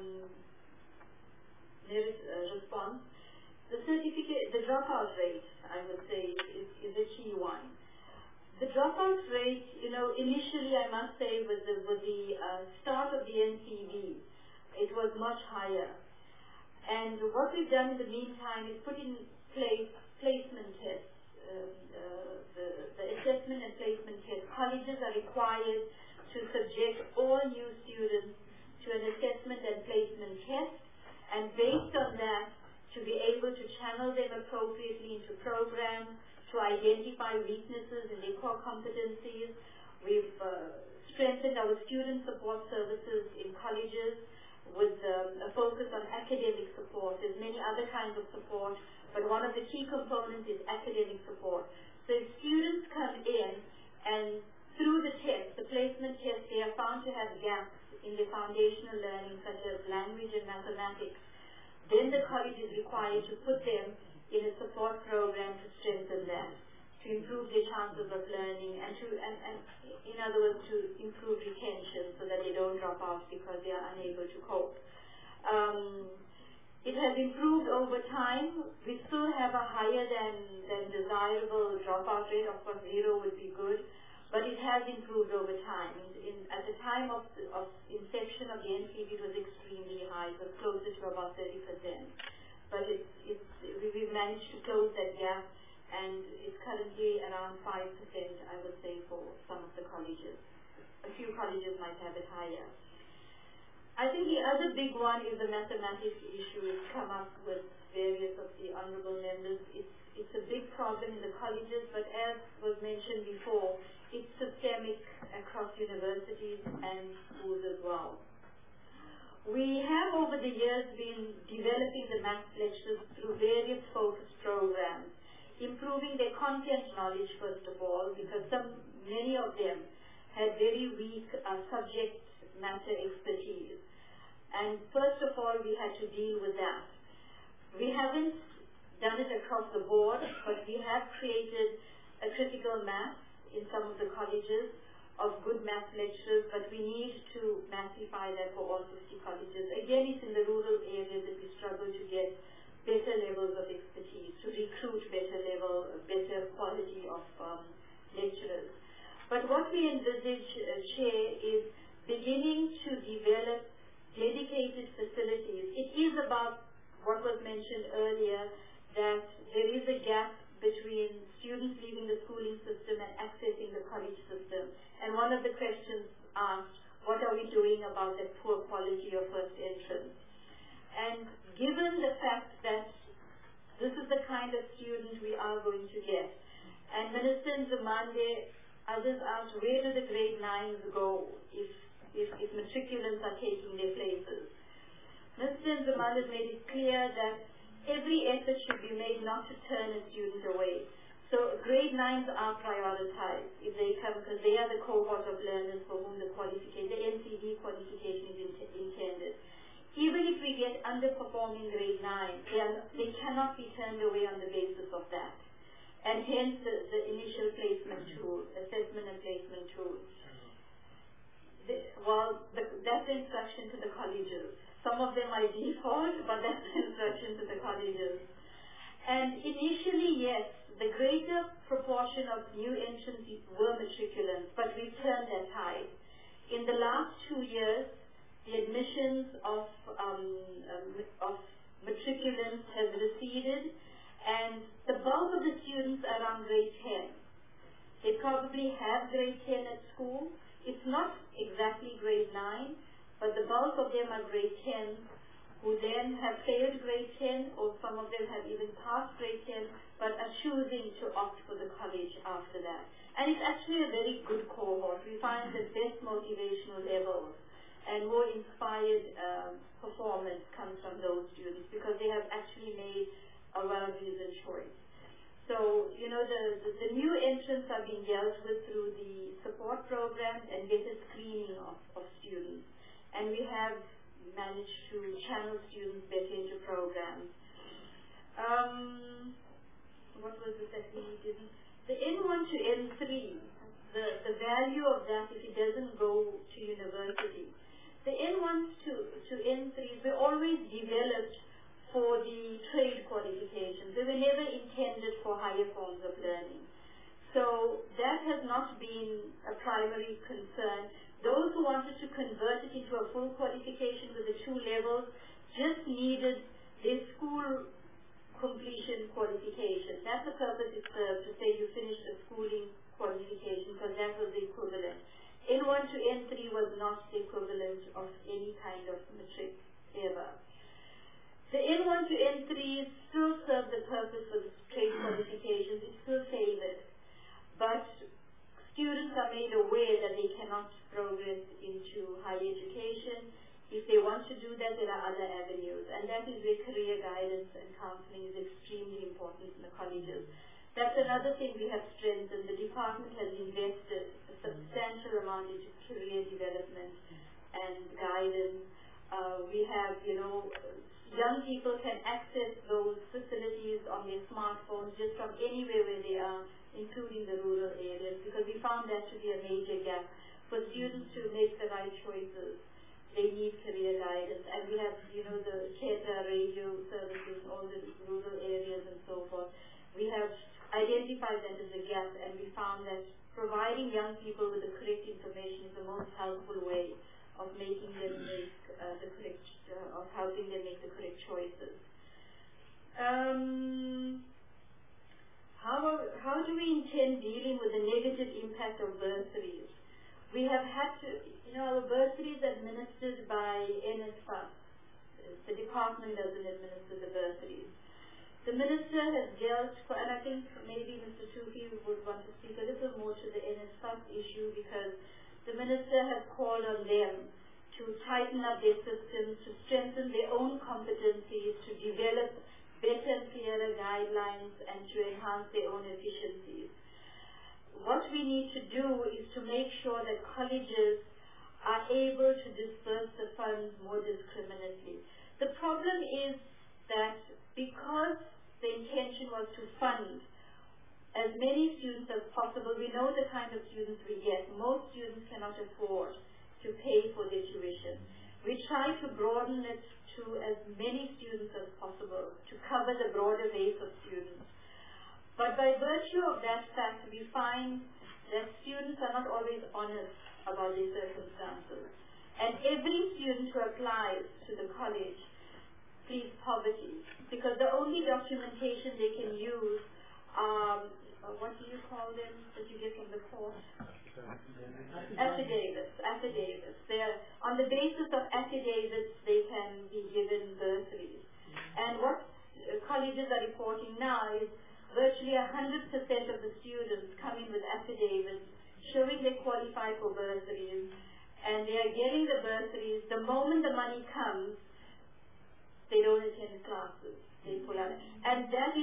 merit response. The dropout rate, I would say, is a key one. The dropout rate, initially I must say with the start of the NCV, it was much higher. And what we've done in the meantime is put in place placement tests, the assessment and placement tests. Colleges are required to subject all new students to an assessment and placement test, and based on that, to be able to channel them appropriately into programs, to identify weaknesses in their core competencies. We've strengthened our student support services in colleges with a focus on academic support. There's many other kinds of support, but one of the key components is academic support. So if students come in and through the test, the placement test, they are found to have gaps in the foundational learning such as language and mathematics, then the college is required to put them in a support program to strengthen them, to improve their chances of learning, and in other words, to improve retention so that they don't drop out because they are unable to cope. It has improved over time. We still have a higher than desirable dropout rate. Of course, 0 would be good, but it has improved over time. At the time of inception of the NCV, it was extremely high. It was closer to about 30%. But we've managed to close that gap, and it's currently around 5%, I would say, for some of the colleges. A few colleges might have it higher. I think the other big one is the mathematics issue. It's come up with various of the honorable members. It's a big problem in the colleges, but as was mentioned before, it's systemic across universities and schools as well. We have over the years been developing the math lectures through various focused programs, improving their content knowledge first of all, because many of them had very weak subject matter expertise. And first of all, we had to deal with that. We haven't done it across the board, but we have created a critical mass in some of the colleges of good math lecturers, but we need to massify that for all 50 colleges. Again, it's in the rural areas that we struggle to get better levels of expertise, to recruit better quality of lecturers. But what we envisage, Chair, is beginning to develop dedicated facilities. It is about what was mentioned earlier, that there is a gap between students leaving the schooling system and accessing the college system. And one of the questions asked, what are we doing about that poor quality of first entrance? And given the fact that this is the kind of student we are going to get, and Minister Nzimande, others asked, where do the grade 9s go if matriculants are taking their places? Minister Nzimande has made it clear that every effort should be made not to turn a student away. So grade 9s are prioritized if they come, because they are the cohort of learners for whom the NCD qualification is intended. Even if we get underperforming grade 9, they cannot be turned away on the basis of that. And hence the initial placement tool, assessment and placement tool. That's the instruction to the colleges. Some of them are default, but that's the instruction to the colleges. And initially, yes, the greater proportion of new entrants were matriculants, but we've turned that tide. In the last 2 years, the admissions of matriculants has receded, and the bulk of the students are around grade 10. They probably have grade 10 at school. It's not exactly grade 9, but the bulk of them are grade 10, who then have failed grade 10, or some of them have even passed grade 10, but are choosing to opt for the college after that. And it's actually a very good cohort. We find the best motivational levels and more inspired performance comes from those students, because they have actually made a well-reasoned choice. So, the new entrants are being dealt with through the support programs and better screening of students. And we have managed to channel students better into programs. What was the second we did? The N1 to N3, the value of that if it doesn't go to university. The N1s to N3s were always developed for the trade qualifications. They were never intended for higher forms of learning. So that has not been a primary concern. Those who wanted to convert it into a full qualification with the 2 levels just needed their school completion qualification. That's the purpose it served, to say you finished a schooling qualification, because that was the equivalent. N1 to N3 was not the equivalent of any kind of matric ever. The N1 to N3 still serve the purpose of trade qualifications. It's still favored. But students are made aware that they cannot progress into higher education. If they want to do that, there are other avenues. And that is where career guidance and counseling is extremely important in the colleges. That's another thing we have strengthened. The department has invested a substantial amount into career development and guidance. We have, young people can access those facilities on their smartphones just from anywhere where they are, including the rural areas, because we found that to be a major gap. For students to make the right choices, they need career guidance. And we have, the CHETA radio services in all the rural areas and so forth. We have identified that as a gap, and we found that providing young people with the correct information is the most helpful way of making them make helping them make the correct choices. How do we intend dealing with the negative impact of bursaries? We have had to, our bursary is administered by NSFAS. The department doesn't administer the bursaries. The minister has dealt, and I think maybe Mr. Tuhi would want to speak a little more to the NSFAS issue, because the minister has called on them to tighten up their systems, to strengthen their own competencies, to develop better and clearer guidelines, and to enhance their own efficiencies. What we need to do is to make sure that colleges are able to disperse the funds more discriminately. The problem is that because the intention was to fund as many students as possible, we know the kind of students we get. Most students cannot afford to pay for their tuition. We try to broaden it to as many students as possible to cover the broader base of students. But by virtue of that fact, we find that students are not always honest about their circumstances. And every student who applies to the college pleads poverty, because the only documentation they can use are, what do you call them that you get from the court? Affidavits. They're, on the basis of affidavits, they can be given bursaries. And what colleges are reporting now is virtually 100% of the students come in with affidavits showing they qualify for bursaries, and they are getting the bursaries. The moment the money comes, they don't attend classes. They pull out. And that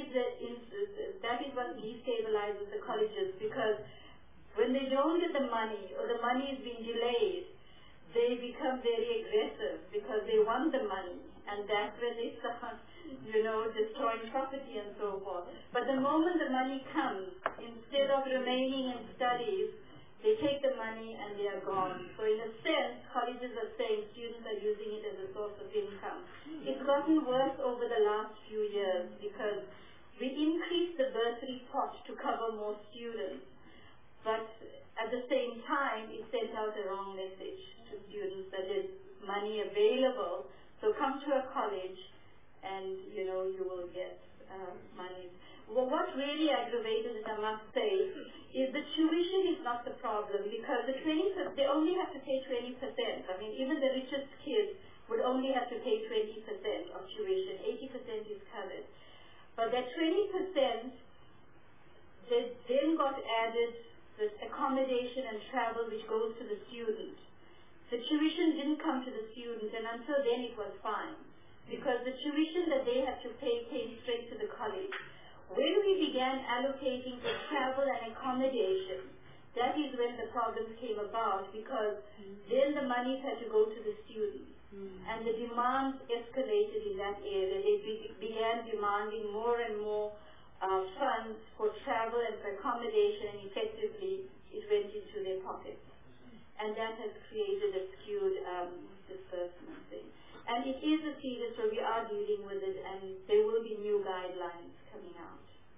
is what destabilizes the colleges, because when they don't get the money, or the money is being delayed, they become very aggressive because they want the money, and that's when they start destroying property and so forth. But the moment the money comes, instead of remaining in studies, they take the money and they are gone. So in a sense, colleges are saying students are using it as a source of income. It's gotten worse over the last few years, because we increased the bursary pot to cover more students, but at the same time, it sent out a wrong message to students that there's money available, so come to a college and you will get money. Well, what really aggravated it, I must say, is the tuition is not the problem, because they only have to pay 20%. I mean, even the richest kids would only have to pay 20% of tuition. 80% is covered. But that 20%, they then got added this accommodation and travel which goes to the student. The tuition didn't come to the student, and until then it was fine, because the tuition that they had to pay came straight to the college. When we began allocating for travel and accommodation, that is when the problems came about, because then the monies had to go to the students, and the demands escalated in that area. They began demanding more and more funds for travel and for accommodation, and effectively it went into their pockets. And that has created a skewed disbursement thing. And it is a serious, so we are dealing with it, and there will be new guidelines coming out.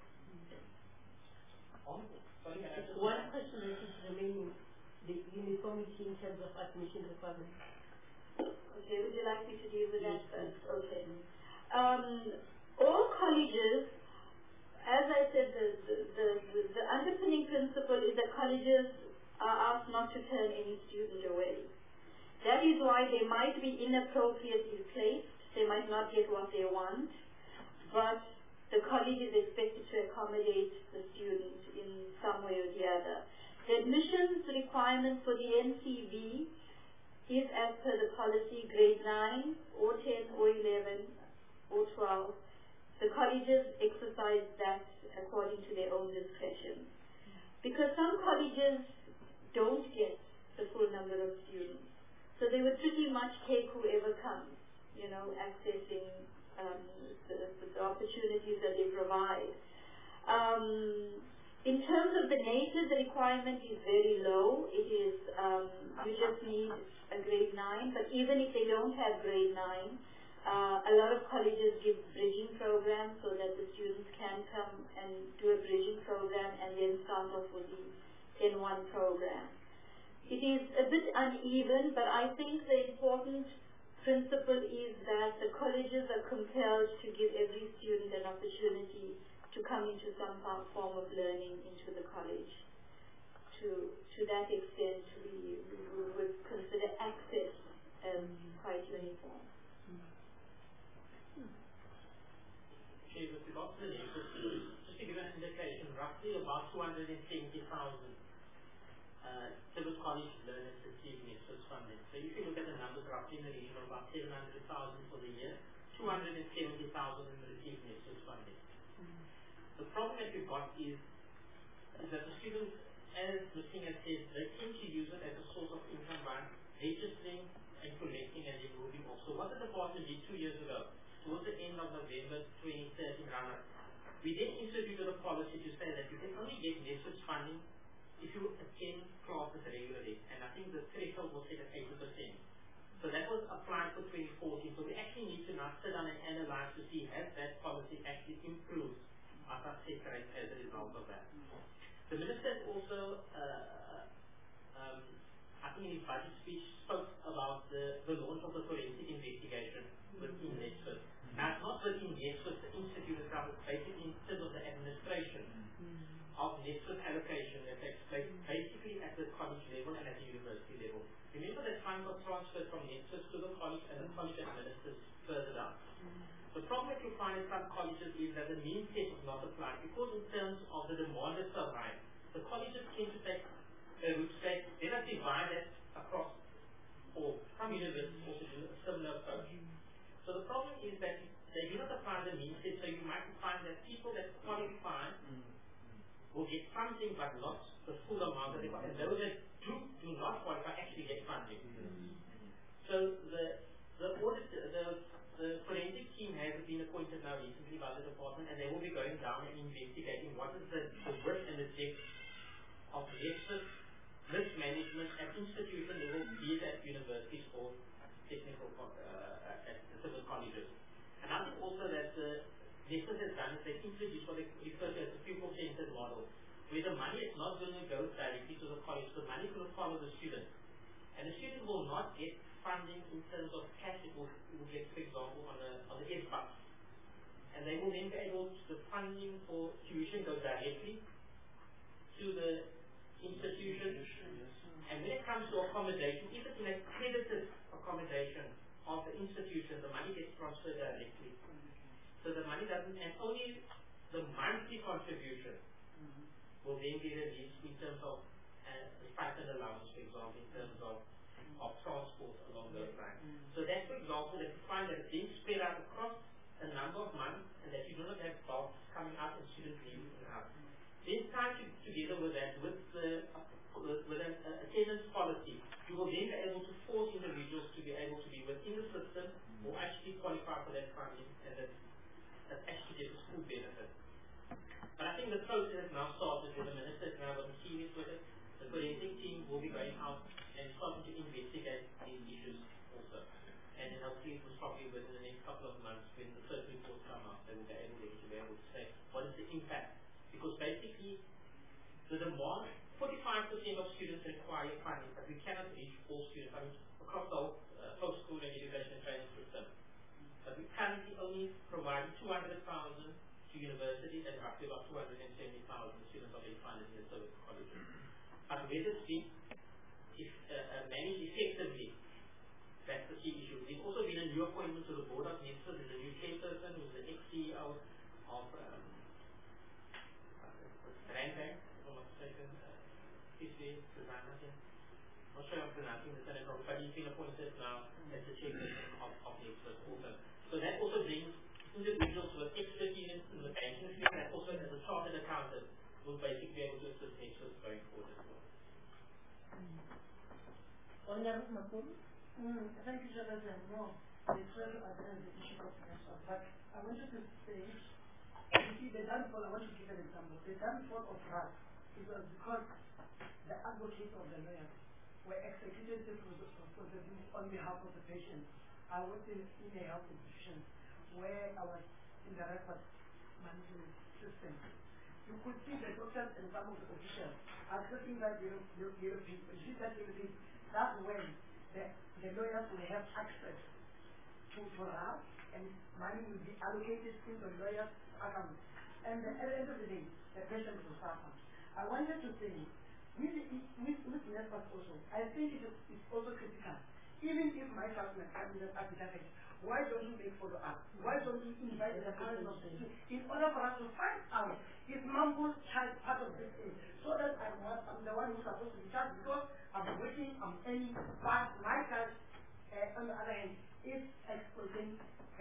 One question that is remaining, the uniformity in terms of admission requirements. Okay, would you like me to deal with that first? Okay. All colleges, as I said, the underpinning principle is that colleges are asked not to turn any student away. That is why they might be inappropriately placed. They might not get what they want, but the college is expected to accommodate the student in some way or the other. The admissions requirement for the NCV is as per the policy grade 9, or 10, or 11, or 12. The colleges exercise that according to their own discretion. Because some colleges don't get the full number of students, so they would pretty much take whoever comes, accessing the opportunities that they provide. In terms of the nature, the requirement is very low. It is, you just need a grade 9, but even if they don't have grade 9, a lot of colleges give bridging programs so that the students can come and do a bridging program and then start off with the N1 program. It is a bit uneven, but I think the important principle is that the colleges are compelled to give every student an opportunity to come into some form of learning into the college, to to that extent, we would consider access as quite uniform. Okay, with regard to the Nexus fees, just to give an indication, roughly about 270,000 civil college learners receive Nexus funding. So if you look at the numbers, roughly in the region of about 700,000 for the year, 270,000 receive Nexus funding. The problem that we've got is that the students, as Ms. Singh has said, they tend to use it as a source of income by registering and collecting and then moving off. So what the department did 2 years ago, towards the end of November 2013 round, we then instituted a policy to say that you can only get Nexus funding if you attend classes regularly, and I think the threshold was set at 80%. So that was applied for 2014. So we actually need to now sit down and analyze to see has that policy actually improved our success rate as a result of that. The Minister also, I think in his budget speech, spoke about the launch of the forensic investigation within Nexus. Now, it's not within Nexus, the Institute itself, it's basically in terms of the administration of Nexus allocation that takes place basically at the college level and at the university level. Remember that funds are transferred from Nexus to the college and the college administers further down. The problem that you find in some colleges is that the mean test is not applied because in terms of the demand is so high, the colleges tend to take a route say, let us divide that across all. Some universities also do a similar approach. So the problem is that they do not apply the mean test, so you might find that people that qualify will get something but not the full amount that they want, and those that do not qualify actually get funding. So the forensic team has been appointed now recently by the department, and they will be going down and investigating what is the width and the depth of mismanagement at institution level, be it at universities or technical at civil colleges. And I think also that Nexus has done is they introduced what they refer to as a pupil-centered model, where the money is not going to go directly to the college, the money is going to follow the student. And the student will not get funding in terms of cash, it will get, for example, on the S-Box. And they will then be able to, the funding for tuition goes directly to the institution. And when it comes to accommodation, if it's an accredited accommodation of the institution, the money gets transferred directly. So the money doesn't, and only the monthly contribution will then be released in terms of the stipend allowance, for example, in terms of transport along those lines. So that's, for example, that you find that it's being spread out across a number of months and that you do not have bulks coming out and students leaving out. Then tied together with that, with an attendance policy, you will then be able to force individuals to be able to be within the system or actually qualify for that funding and that actually get the school benefit. But I think the process has now started where the Minister has now gotten serious with it. The forensic team will be going out and starting to investigate these issues also. And then hopefully it was probably within the next couple of months when the first reports come out, they will be able to say what is the impact. Because basically the demand, 45% of students require funding, but we cannot reach all students. I mean, across the whole post-school and education and training system. But we currently only provide 200,000 to universities and roughly about 270,000 students are being funded in the service colleges. But whether it's being managed effectively, that's the key issue. There's also been a new appointment to the board of Nexus. There's a new chairperson who's the ex-CEO of Randbank, if I'm not mistaken, Susanna. I'm not sure I'm pronouncing the Senate, but he's been appointed now as the chairperson of Nexus also. So that also brings individuals with expertise in the banking field and also as a chartered accountant will basically be able to assist Nexus going forward as well. Honorable Makulu. Thank you, Chairman. No, it's well addressed the issue of Nexus, but I wanted to say, you see, the downfall, I want to give an example. The downfall of RAS, it was because the advocates of the lawyers were executed on behalf of the patient. I was in a health institution where I was in the record management system. You could see the doctors and some of the officials accepting that that's when the lawyers will have access to RAS and money will be allocated in the lawyer's account. And at the end of the day, the patient will suffer. I wanted to say, with NSFAS also, I think it's also critical. Even if my customer comes in architect, why don't you make follow-up? Why don't you invite the parents of the student in order for us to find out if Mambo's child part of this thing, so that I'm the one who's supposed to be charged because I'm working, I'm earning, but my child, on the other hand, is exploiting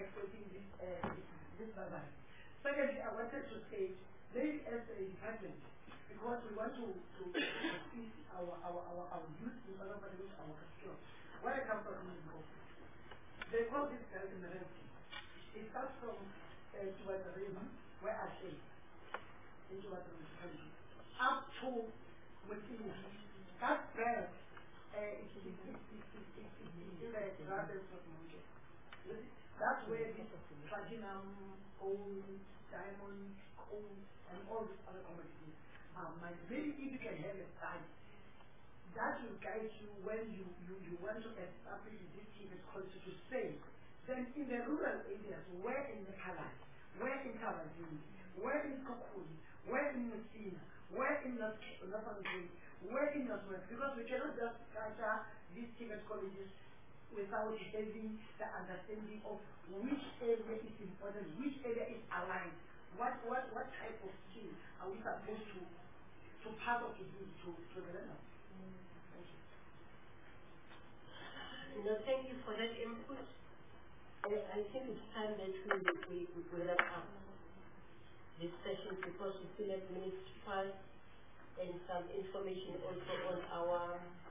this bye-bye. Secondly, I wanted to say, maybe as a department, because we want to teach our youth in order for them to our skills. Where I come from is they call this meritocracy. It starts from towards the river, where I stay, into the country, up to within that bird. It's in the gardens of Monkey. That's where this platinum, gold, diamond, coal, and all these other commodities are mined. Maybe if you can have a site, that will guide you when you want to establish this team quality to say. Then in the rural areas, where in the Kalas, where in Kabazini, where in Kokuri, where in Messina, where in Northern, where in Northwest, because we cannot just structure these team colleges without having the understanding of which area is important, which area is aligned, what type of skill are we supposed to part of the to the learner. No, thank you for that input. I think it's time that we wrap up this session because we still have minutes to pass and some information also on our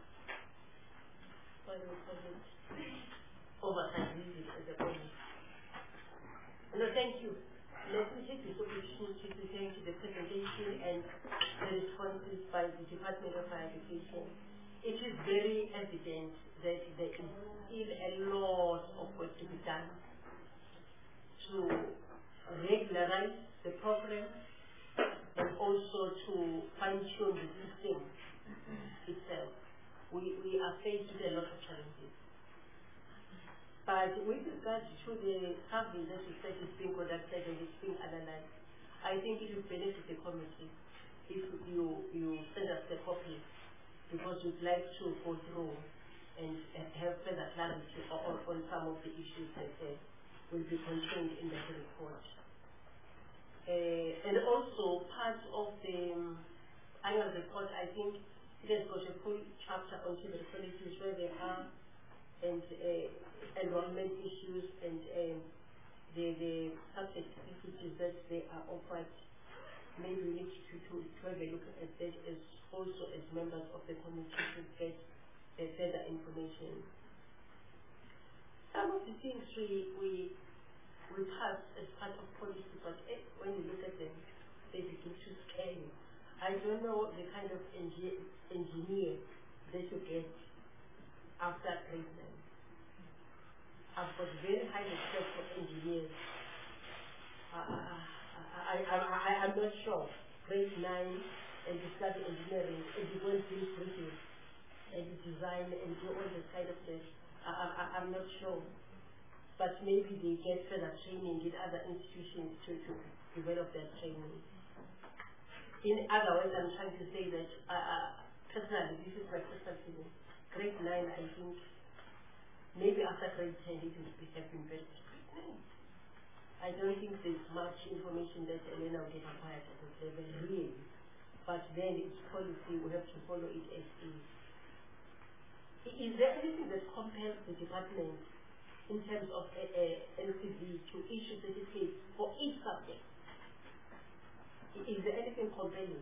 oversight visit as a body. No, thank you. Let me take this opportunity to thank the presentation and the responses by the Department of Higher Education. It is very evident that there is still a lot of work to be done to regularize the program and also to fine-tune the system itself. We are faced with a lot of challenges. But with regard to the survey that you said is being conducted and is being analyzed, I think it will benefit the committee if you send us the copy, because we'd like to go through and have further clarity on some of the issues that will be contained in that report. And also part of the annual report, I think it has got a full chapter on civil colleges where they are, and enrollment issues and the subject activities that they are offered. Maybe we need to have a look at that as also as members of the committee to get further information. Some of the things we pass as part of policy, but when you look at them, they begin to scare you. I don't know the kind of engineer that you get after grade 9. I've got very high respect for engineers. I'm not sure. Grade 9 and you study engineering and you go and do bridges and you design and do all this kind of stuff. I'm not sure. But maybe they get further training in other institutions to develop their training. In other words, I'm trying to say that personally, this is my personal feeling. Grade 9, I think, maybe after grade 10 it will have been better. I don't think there's much information that Elena will get acquired at this level, really. But then it's policy, we have to follow it as is. Is there anything that compels the department in terms of LCV to issue certificates for each subject? Is there anything compelling?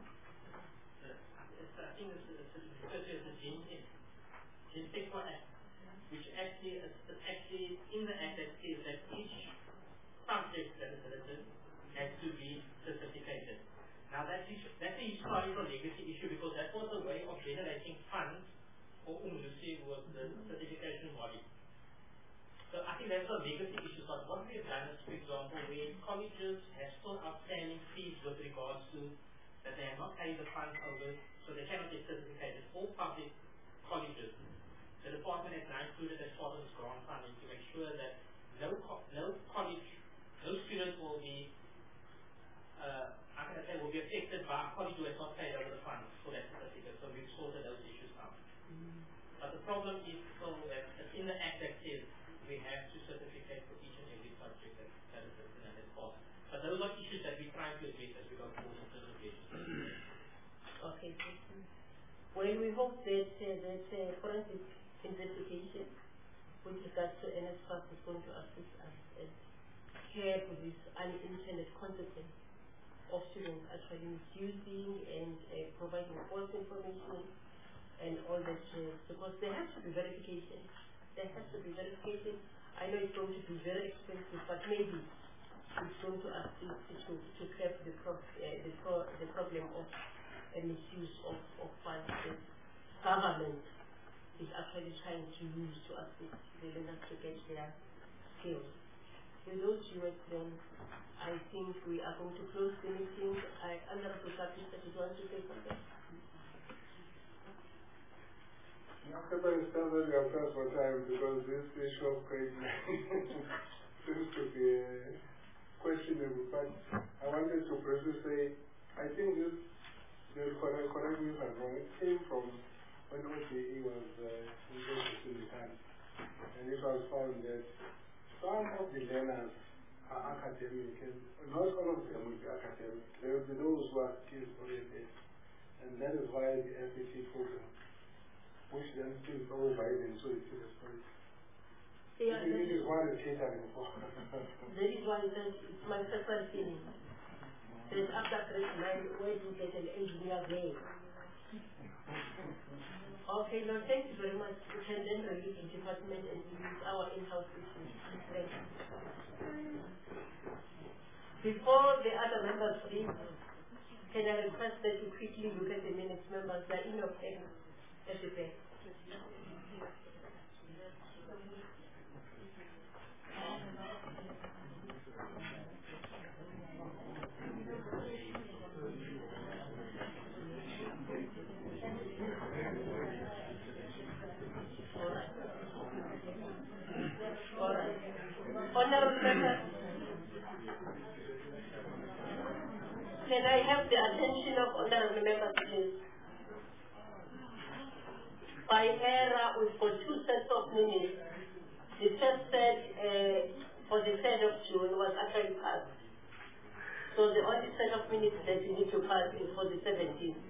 I think it's a GenTech Act, which actually is in the act that says that each subject that is written has to be certificated. Now that's a historical legacy issue because that was a way of generating funds for UMLUSI, who was the certification body. So I think that's a legacy issue. But what we have done is, for example, where colleges have still outstanding fees with regards to that they have not paid the funds over, so they cannot get certificated. All public colleges, the department has now included as part of its grant funding to make sure that no student will be, will be affected by a college who has not paid over the funds for that certificate. So we've sorted those issues problem is so that in the act that says we have to certificate for each and every subject that is written and is passed. But those are issues that we're trying to address as we go forward in certification. Okay. Well, we hope that forensic investigation with regards to NSFAS is going to assist us and curb this unintended consequence of students actually misusing and providing false information and all that, because there has to be verification. There has to be verification. I know it's going to be very expensive, but maybe it's going to assist to curb the problem of misuse of funds that government is actually trying to use to assist the learners to get their skills. With those words, then, I think we are going to close the meeting. Honorable Kapisa, did you want to say something? Everybody stands on your press for time because this issue of grade 9 seems to be questionable. But I wanted to briefly say, I think this, correct me if I'm wrong, it came from when OCE was engaged in the time. And it was found that some of the learners are academic, and not all of them will be academic. There will be those who are skills oriented. And that is why the FET program, which then still providing, so it's a story. Yeah, this is what it's catering for. That is why it's my personal feeling. That after grade 9, where do you get an engineer there? Okay, no, thank you very much. We can then release the department and use our in-house issues. Thank you. Before the other members leave, can I request that you quickly look at the minutes, members? They're in your pen at the back. Honorable members, can I have the attention of honorable members, please? By error, we've got two sets of minutes. The first set for the 3rd of June was actually passed. So the only set of minutes that you need to pass is for the 17th.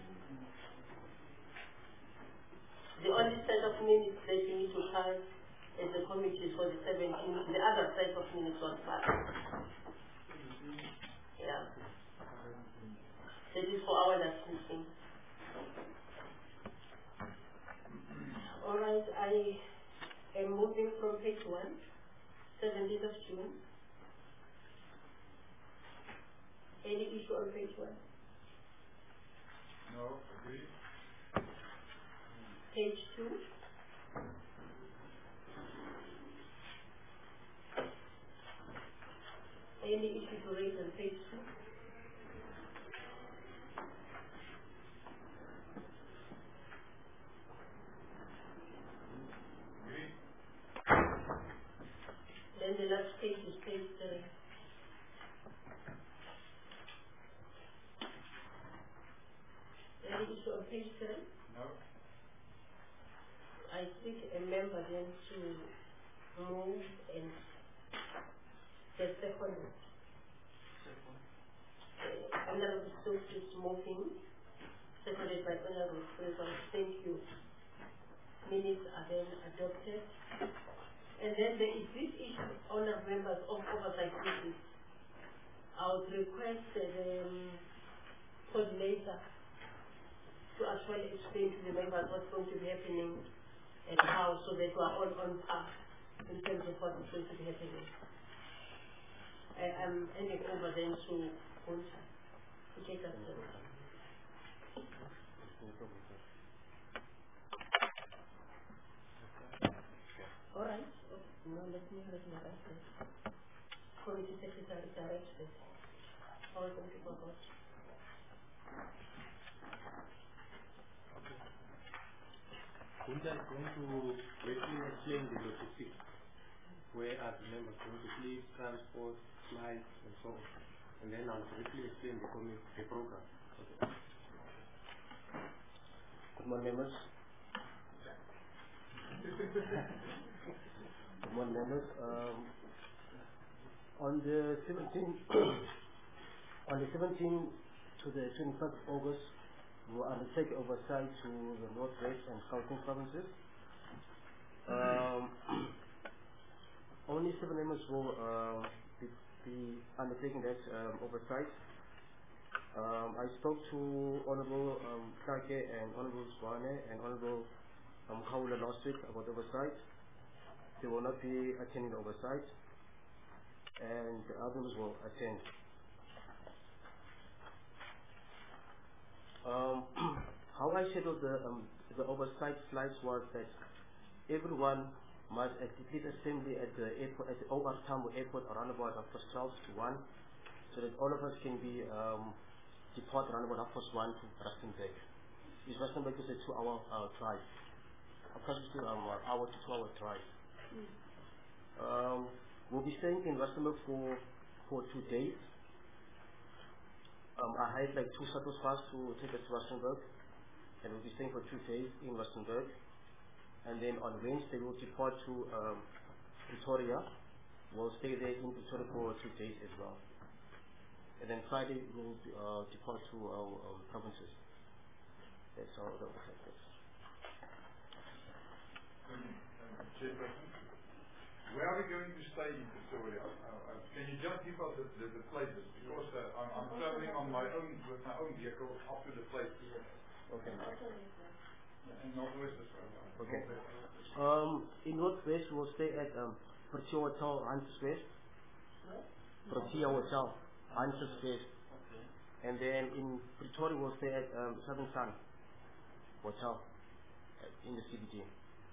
The only set of minutes that you need to pass as the committee is for the 17th. The other set of minutes was passed. Yeah. That is for our last meeting. All right, I am moving from page 1, 17th of June. Any issue on page 1? No, agree. Page 2. Any issue to raise on page 2? Then the last page is page 3. Any issue on page 3? No. I seek a member then to move and the second. Honorable Stokes is moving, seconded by Honorable Fraser. Thank you. Minutes are then adopted. And then there is this issue, honored members of oversight committees. I would request the coordinator to actually explain to the members what's going to be happening and how, so that we are all on par in terms of what is going to be happening. I am handing over then to Gunta to take us through. All right. No, let me write this. Committee Secretary direct this. How are we going to go about? Gunta is going to briefly explain the logistics, where are the members going to live, transport, flights, and so on. And then I'll briefly explain the program. Okay. Good morning, members. Good morning, members. On the 17th to the 21st of August, we will undertake oversight to the Northwest and Gauteng provinces. Only 7 members will be undertaking that oversight. I spoke to Honorable Kake and Honorable Swane and Honorable Kaula last week about oversight. They will not be attending the oversight, and the others will attend. How I scheduled the oversight slides was that everyone must complete assembly at the airport, at the OR Tambo airport around about 12 to 1, so that all of us can be depart around about 1 to Rustenburg. This Rustenburg is a 2-hour drive. Approximately hour to 2-hour drive. We'll be staying in Rustenburg for 2 days. I hired like 2 shuttles for us to take us to Rustenburg, and we'll be staying for 2 days in Rustenburg. And then on Wednesday we'll depart to Pretoria. We'll stay there in Pretoria for 2 days as well. And then Friday we'll depart to our provinces. That's all the oversight is. Chairperson, where are we going to stay in Pretoria? Can you just give us the places? Because I'm traveling on my own with my own vehicle up to the places. Okay. In Northwest as well. Okay. In Northwest we'll stay at Protea Hotel, Hans's West. Protea Hotel, Hans's West. Okay. And then in Pretoria we'll stay at Southern Sun Hotel in the CBD.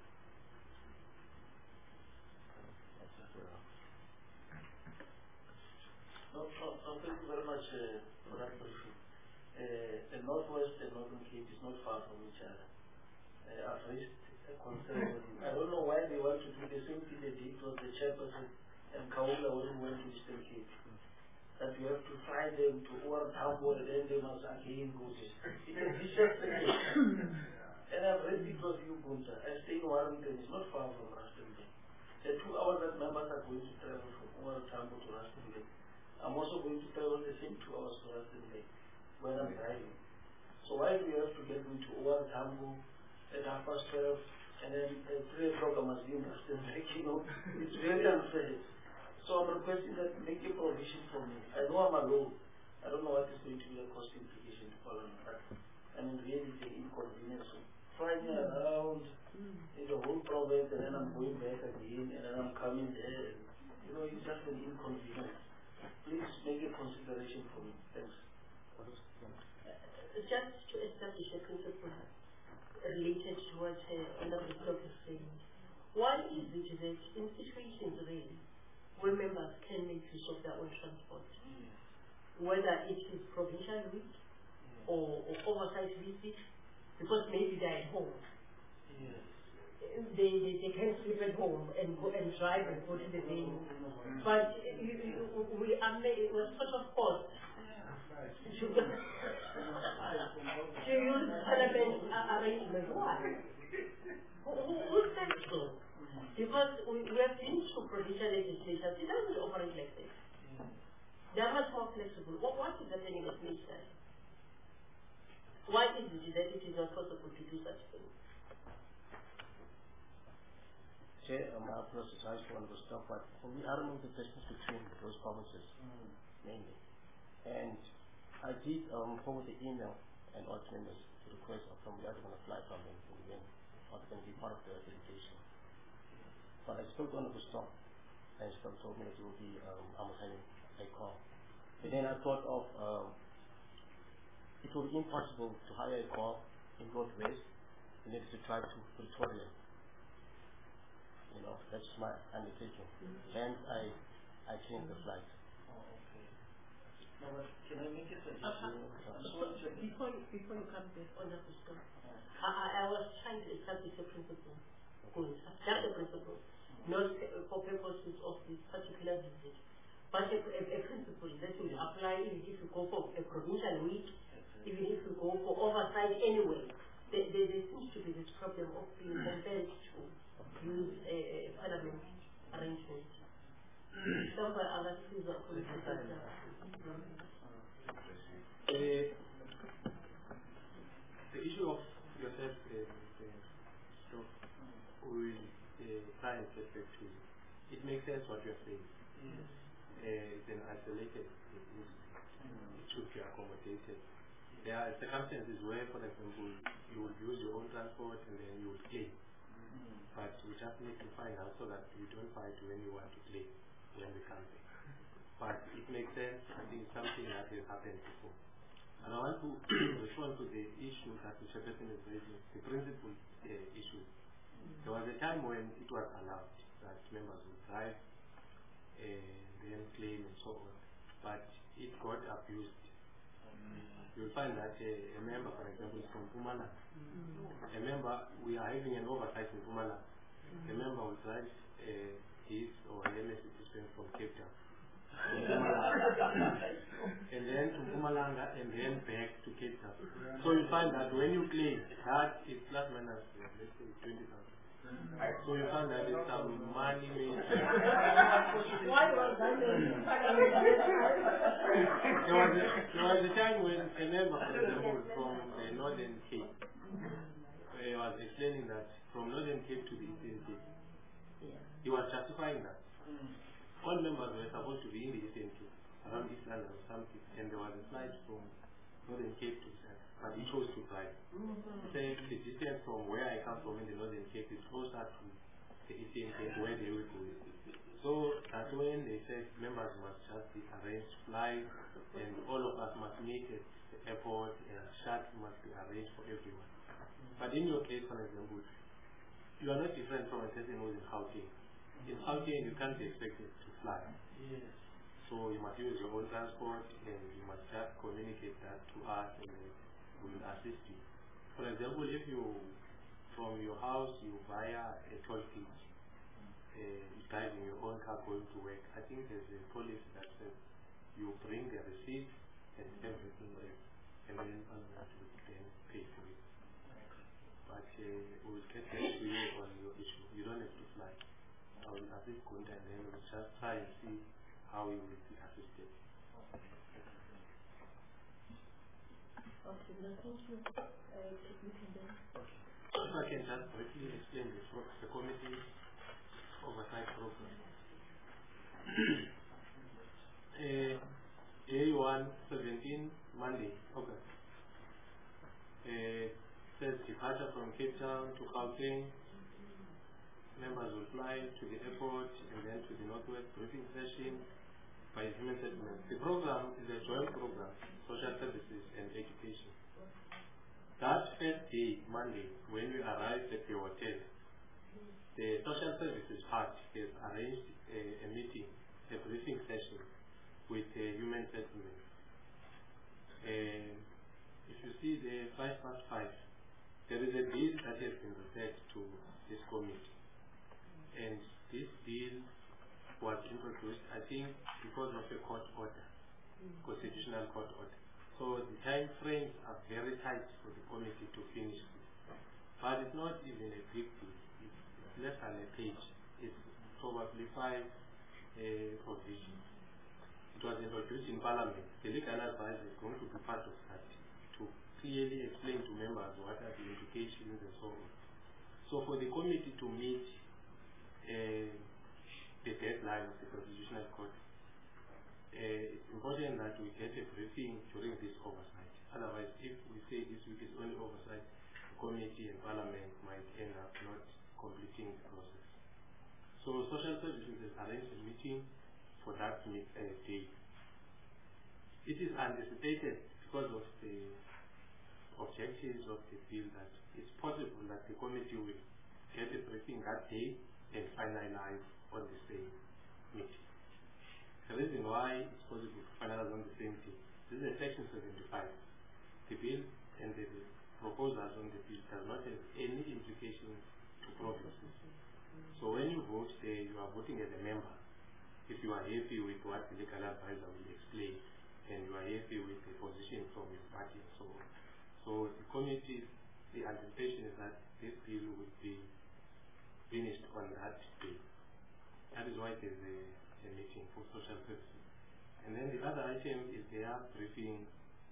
No, thank you very much for that briefing. The Northwest and Northern Cape is not far from each other. I've raised a concern. I don't know why they want to do the same thing they did with the chairperson and Kaula when we went to Eastern Cape. That you have to fly them to OR Tambo and then they must again go to it. It's a vicious thing. And I've raised it with you, Gunta. I stay in Warrington. It's not far from Rustenburg. The 2 hours that members are going to travel from OR Tambo to Rustenburg, I'm also going to travel the same 2 hours to Rustenburg when I'm driving. So why do we have to get into OR Tambo at 12:30 and then at 3 o'clock I must be in Rustenburg? You know, it's very unfair. So I'm requesting that make a provision for me. I know I'm alone. I don't know what is going to be the cost implication to Parliament, but I mean really it's an inconvenience. So flying around in the whole province and then I'm going back again and then I'm coming there. You know, it's just an inconvenience. Please make a consideration for me. Thanks. Just to establish a principle related to what Honorable Stock is saying, why is it that in situations really where members can make use of their own transport, whether it is provincial week or oversight visit, because maybe they're at home. They can sleep at home and go and drive and go to the venue. But we're sort of forced to use Parliament arrangement. Why? Who said so? Because we have been through provincial legislation. It doesn't operate like this. They are much more flexible. What is happening at nature? Why is it that it is not possible to do such things? Chair, I apologize for one of the stuff, but for me, I don't know the distance between those provinces, mainly. And I did forward the email and all members to request from the other one to fly from them in the end, or they can be part of the delegation. But I spoke to one of the staff, and staff told me that it will be having a call. But then I thought of it will be impossible to hire a car in Northwest and then to drive to Pretoria. You know, that's my undertaking. Hence, I changed the flight. Oh, okay. No, but can I make a suggestion? Before you come back on that stuff, I was trying to establish a principle. Just a principle. Not for purposes of this particular visit, but a principle that will apply even if you go for a provincial week, even if you go for oversight anyway. there seems to be this problem of being compelled to use a parliament arrangement. Some are other things are the issue of yourself will try and get back to you. It makes sense what you're saying. It's an isolated issue. It should be accommodated. There are circumstances where, for example, you would use your own transport and then you would claim. But we just need to find out so that you don't fight when you want to claim when we come back. But it makes sense. I think it's something that has happened before. And I want to respond to the issue that Mr. Person is raising, the principal issue. There was a time when it was allowed that members would drive and then claim and so on, but it got abused. You'll find that a member, for example, is from Pumala. A member, we are having an oversight in Pumala. A member will drive his or her citizen from Cape Town. And then to Mpumalanga and then back to Cape Town. So you find that when you claim, that is plus minus, let's say 20,000. So you find that it's some money made. Why was that? There was a time when a member, for example, from the Northern Cape, was explaining that from Northern Cape to the Eastern Cape, he was justifying that. All members were supposed to be in the Eastern Cape, around East London or something, and there was a flight from Northern Cape to East London, but he chose to drive. He said the distance from where I come from in the Northern Cape is closer to the Eastern Cape where they will go. So that's when they said members must just be arranged flights, and all of us must meet at the airport, and shuttle must be arranged for everyone. But in your case, for example, you are not different from a person who is in Gauteng. In Gauteng, you can't be expected to fly. Yes. So you must use your own transport, and you must just communicate that to us, and we will assist you. For example, if you, from your house, you via a toll gate, driving your own car going to work, I think there's a policy that says you bring the receipt and everything else, and then you can pay for it. But we will get back to you on your issue. You don't have to fly. I will assist Kunta, and then we'll just try and see how you will be assisted. Okay, now thank you. If I can just briefly explain the committee oversight program. A1 17 Monday, August. Says departure from Cape Town to Gauteng. Members will fly to the airport and then to the Northwest briefing session by human settlement. The program is a joint program, social services and education. That first day, Monday, when we arrived at the hotel, the social services part has arranged a meeting, a briefing session with human settlement. If you see the 5+5, there is a deal that has been referred to this committee. And this deal was introduced, I think, because of a court order, constitutional court order. So the time frames are very tight for the committee to finish this. But it's not even a big deal. It's less than a page. It's probably 5 provisions. It was introduced in Parliament. The legal advisor is going to be part of that to clearly explain to members what are the implications and so on. So for the committee to meet the deadline of the Constitutional Court, it's important that we get a briefing during this oversight. Otherwise, if we say this week is only oversight, the committee and Parliament might end up not completing the process. So social services has arranged a meeting for that day. It is anticipated because of the objectives of the bill that it's possible that the committee will get a briefing that day and finalize on the same meeting. The reason why it's possible to finalize on the same day, this is a section 75. The bill and the proposals on the bill does not have any implications to provinces. So when you vote, you are voting as a member. If you are happy with what the legal advisor will explain, and you are happy with the position from your party and so on. So the committee the anticipation is that this bill would be finished on that day. That is why there's a meeting for social services. And then the other item is their briefing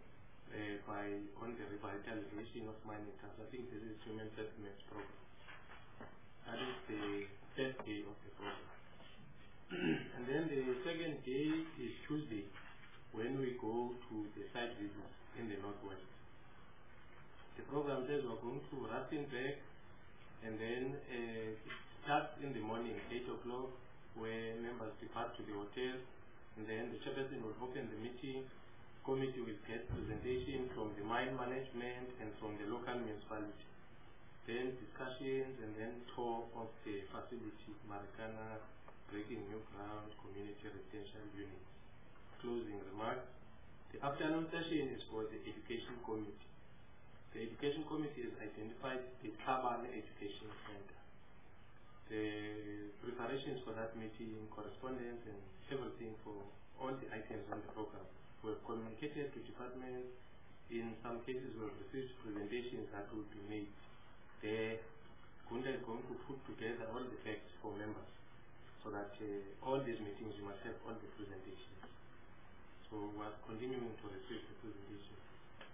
on the revitalization of mining camps. I think this is Human Settlements Program. That is the first day of the program. And then the second day is Tuesday, when we go to the site visits in the northwest. The program says we're going to Rustenburg, and then it starts in the morning, 8 o'clock, where members depart to the hotel, and then the chairperson will open the meeting. Committee will get presentation from the mine management and from the local municipality. Then discussions and then tour of the facility, Marikana, Breaking New Ground, Community Residential Units. Closing remarks. The afternoon session is for the Education Committee. The Education Committee has identified the Tabane Education Center. The preparations for that meeting, correspondence and everything for all the items on the program were communicated to departments. In some cases we have received presentations that will be made. Gunda is going to put together all the facts for members so that all these meetings you must have all the presentations. So we are continuing to receive the presentations.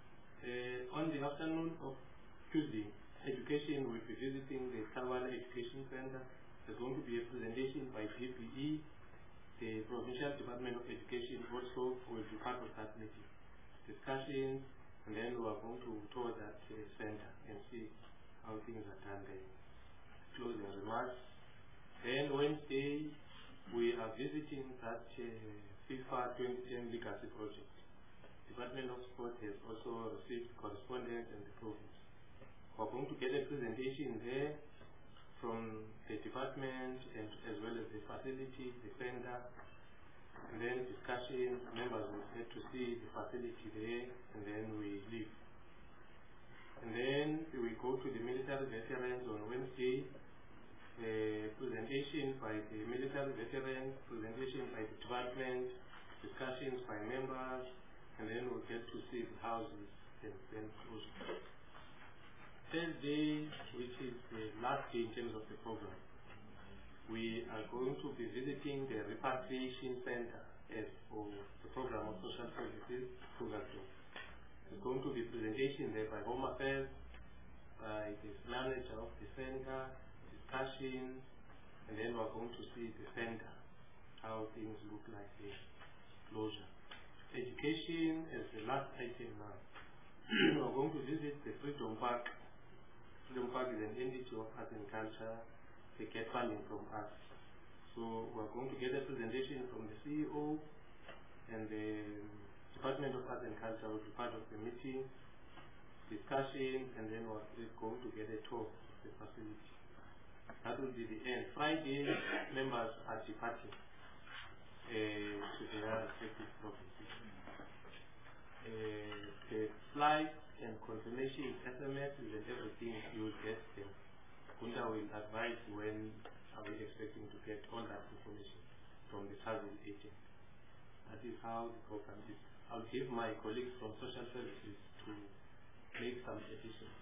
On the afternoon of Tuesday, education will be visiting the Kavala Education Center. There's going to be a presentation by PPE. The Provincial Department of Education also will be part of that meeting. Discussions, and then we are going to tour that center and see how things are done there. Closing remarks. Then Wednesday, we are visiting that FIFA 2010 Legacy Project. Department of Sport has also received correspondence in the province. We are going to get a presentation there from the department and as well as the facility, the vendor, and then discussion. Members will get to see the facility there, and then we leave. And then we go to the military veterans on Wednesday. Presentation by the military veterans, presentation by the department, discussions by members, and then we'll get to see the houses and then close. Thursday, which is the last day in terms of the program, we are going to be visiting the repatriation center as for the program of social services program. There's going to be presentation there by Home Affairs, by the manager of the center, discussions, and then we're going to see the center, how things look like the closure. Education is the last item now. We're going to visit the Freedom Park. Freedom Park is an entity of Arts and Culture. They get funding from us. So we're going to get a presentation from the CEO, and the Department of Arts and Culture will be part of the meeting, discussion, and then we're going to get a tour of the facility. That will be the end. Friday, members are departing to their respective provinces. The flight and confirmation SMS and everything you will get them. Gunda will advise when are we expecting to get all that information from the travel agent. That is how the program is. I'll give my colleagues from social services to make some additions.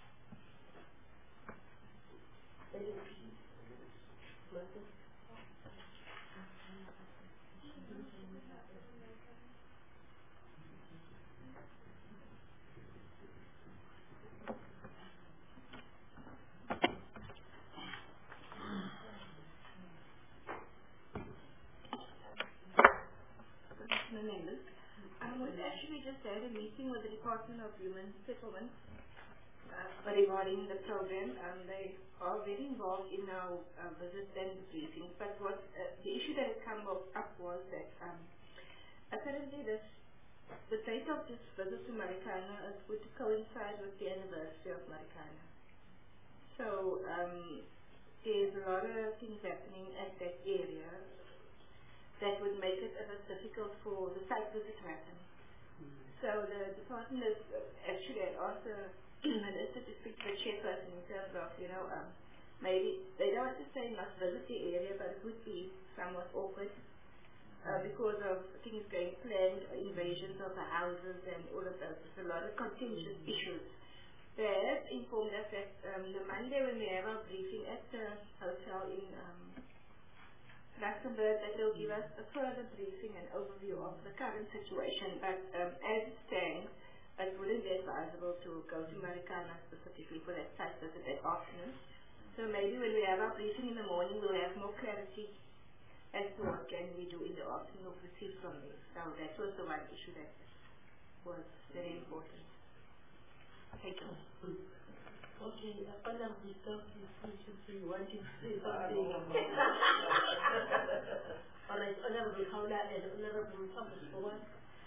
We actually just had a meeting with the Department of Human Settlements regarding the program. They are very involved in our visits and briefings. But what the issue that had come up was that apparently the date of this visit to Marikana would coincide with the anniversary of Marikana. So there's a lot of things happening at that area that would make it a bit difficult for the site visit to happen. So the department has actually asked the minister to speak to the chairperson in terms of, maybe they don't want to say must visit the area, but it would be somewhat awkward because of things planned invasions of the houses and all of those. There's a lot of contentious issues They have informed us that the Monday when we have our briefing at the hotel in Luxembourg, that they'll give us a further briefing and overview of the current situation. But as it stands, it wouldn't be advisable to go to Marikana specifically for that site visit that afternoon. So maybe when we have our briefing in the morning, we'll have more clarity as to what can we do in the afternoon or proceed from there. So that was the one issue that was very important. Thank you. Okay, Honorable Self-Institute, you want to say something? All right, Honorable Kaula and Honorable Thomas for one.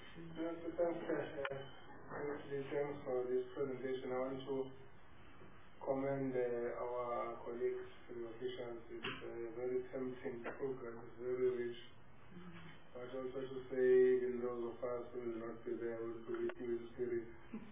Thanks for this presentation. I want to commend our colleagues, the officials. It's a very tempting program. It's very rich. But also to say, even those of us who will not be there will be with you in spirit.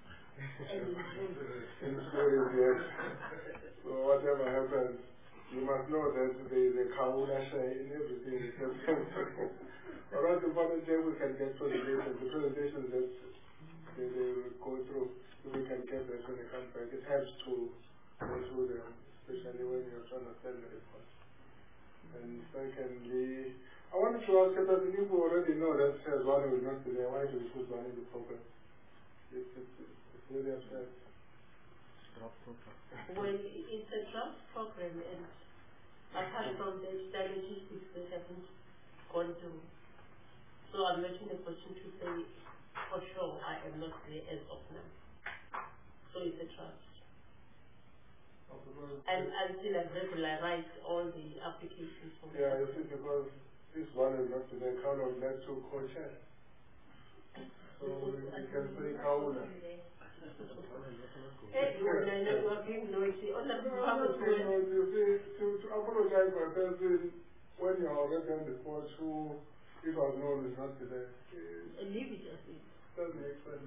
In spirit, yes. So whatever happens, you must know that there is a kauna share in everything. Around the important thing we can get presentations. The presentations that they will go through, so we can get that when they come back. It helps to go through them, especially when you're trying to send the report. And secondly, I wanted to ask that the people already know that Zwane will not be there. Why do we put Zwane in the program? It's really upset. Well, it's a draft program, and apart from that, the logistics that haven't gone through. So I'm not in a position to say for sure I am not there as of now. So it's a trust. And until I've regularized all the applications for yeah, you see, because this one is not today, Kaula would like to co-chair. So you can say Kaula. You are being noisy. To apologize for a person when you are already on the spot who, if I know, is not today. Leave it as it. Doesn't make sense.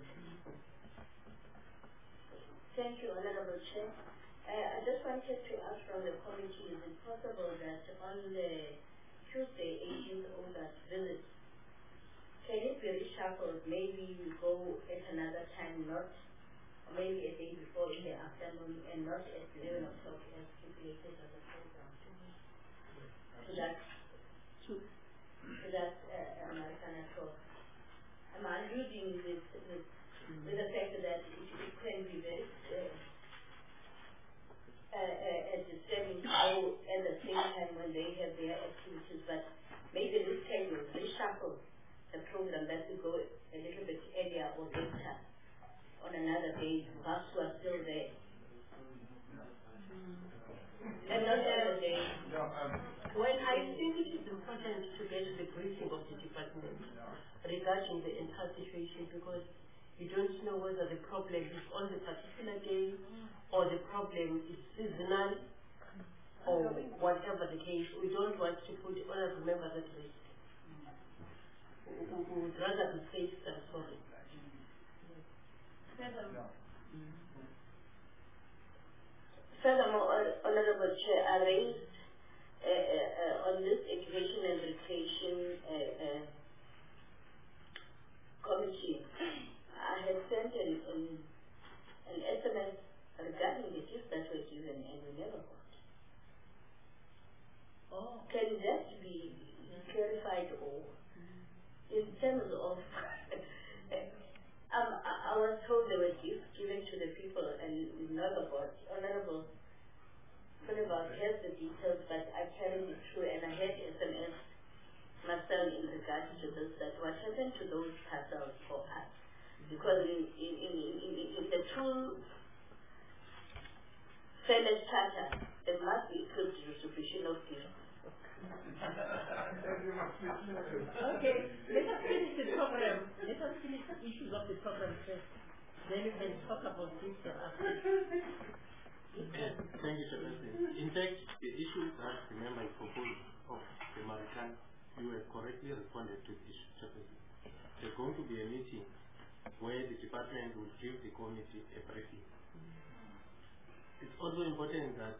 Thank you, Honorable Chair. I just wanted to ask from the committee, is it possible that on the Tuesday, 18th August visit, can it be reshuffled? Maybe we go at another time, not maybe a day before in the afternoon, and not at 11 o'clock as stipulated as a program. So that's American talk. I'm alluding with the fact that it can be very disturbing to go at the same time when they have their activities, but maybe this time we'll reshuffle the program that we go a little bit earlier or later on another day, perhaps we're still there. And not every day. Well, I think it is important to get the briefing of the department regarding the entire situation, because you don't know whether the problem is on the particular day or the problem is seasonal or whatever the case. We don't want to put honorable members at risk. We would rather be safe than sorry. Furthermore, Honorable Chair, I raised on this Education and Recreation Committee, I had sent an SMS regarding the gifts that were given and we never got. Oh. Can that be clarified, or in terms of I was told there were gifts given to the people and we never got. Honorable Fullerberg has the details, but I carried it through and I had SMS myself in regards to this, that what happened to those parcels for us. Because in the true fairness charter, there must be equipped distribution of gifts. Okay, let us finish the program. Let us finish the issues of the program first. Then we can talk about this after. Thank you, Chairperson. In fact, the issues that the member proposed of the Marikana, you have correctly responded to the issue, Chairperson. There's going to be a meeting where the department will give the committee a briefing. It's also important that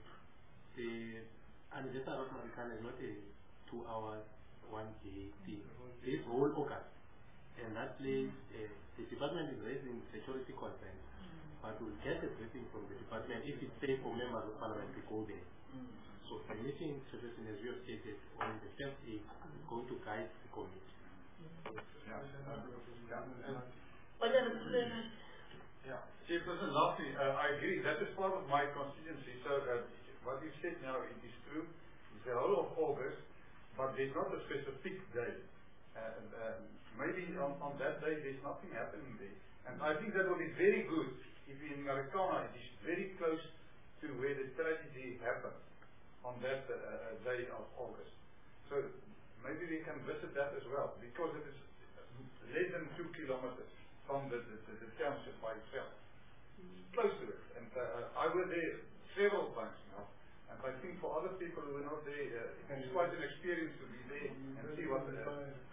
and this of Marikana is not a 2 hours, 1 day thing. This whole August. And that place, the department is raising security concerns. but we'll get a briefing from the department if it's safe for members of parliament to go there. So the meeting, Chairperson, as you have stated, on the first day is going to guide the committee. Chairperson, lastly, I agree. That is part of my constituency. So what you said now, it is true. It's the whole of August, but there's not a specific day. Maybe on that day there's nothing happening there. And I think that will be very good if in Marikana it is very close to where the tragedy happened on that day of August. So maybe we can visit that as well, because it is less than 2 kilometers from the township by itself. Close to it. And I was there several times now. And I think for other people who were not there, it's quite an experience to be there and see what it is.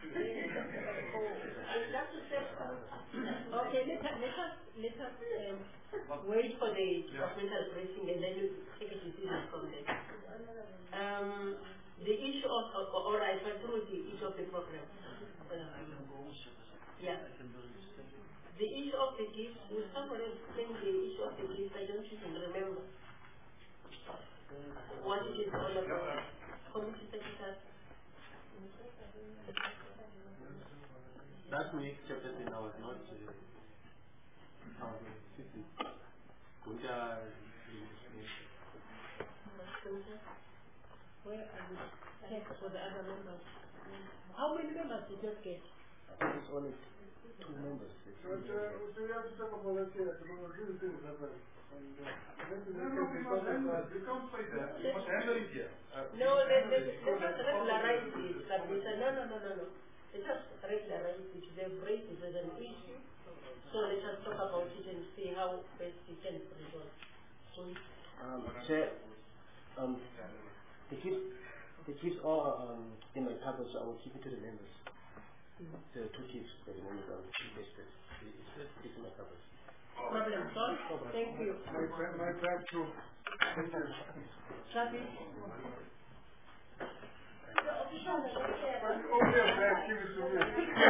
Okay, let us wait for the departmental briefing and then you take a decision from there. The issue of, or I went through the issue of the program. Yeah. The issue of the gifts, will someone explain the issue of the gifts? I don't even remember what it is all about. Committee Secretary. That week, Chairperson, I was not Where are the checks for the other members? How many members did you get? It's only 2 members. So we have to talk about that here. These things happen. You can't say that. You must handle it here. No, let us regularize it. No. Let us regularize it. They've raised it as an issue. So let us talk about it and see how best we can resolve. Chair, the gifts are in my package, so I will keep it to the members. The 2 gifts for the members are listed. It's in my package. Problem solved. Thank you. My time too. Thank you. Travis? Give it to me.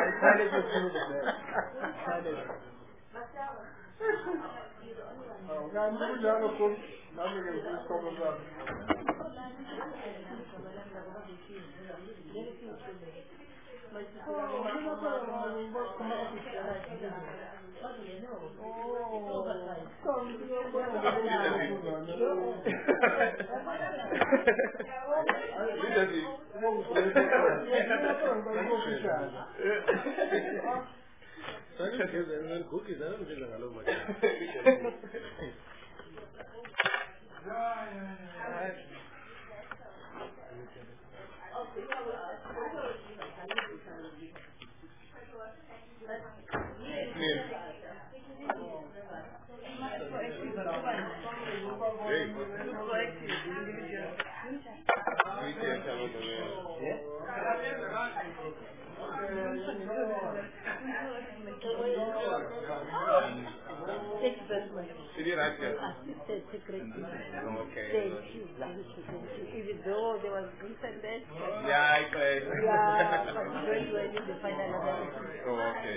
Assistant Secretary. Okay. Thank you. Even though there was recent death. Yeah, I played. Yeah, but you don't do any the final analysis. Oh, okay.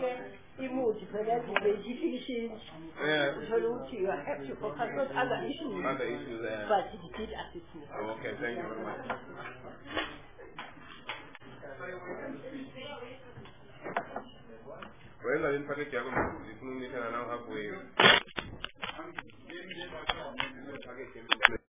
Yeah. You have to focus on other issues. Other issues, yeah. But he did assist me. Oh, okay, thank you very much. Well, I didn't forget to have a halfway.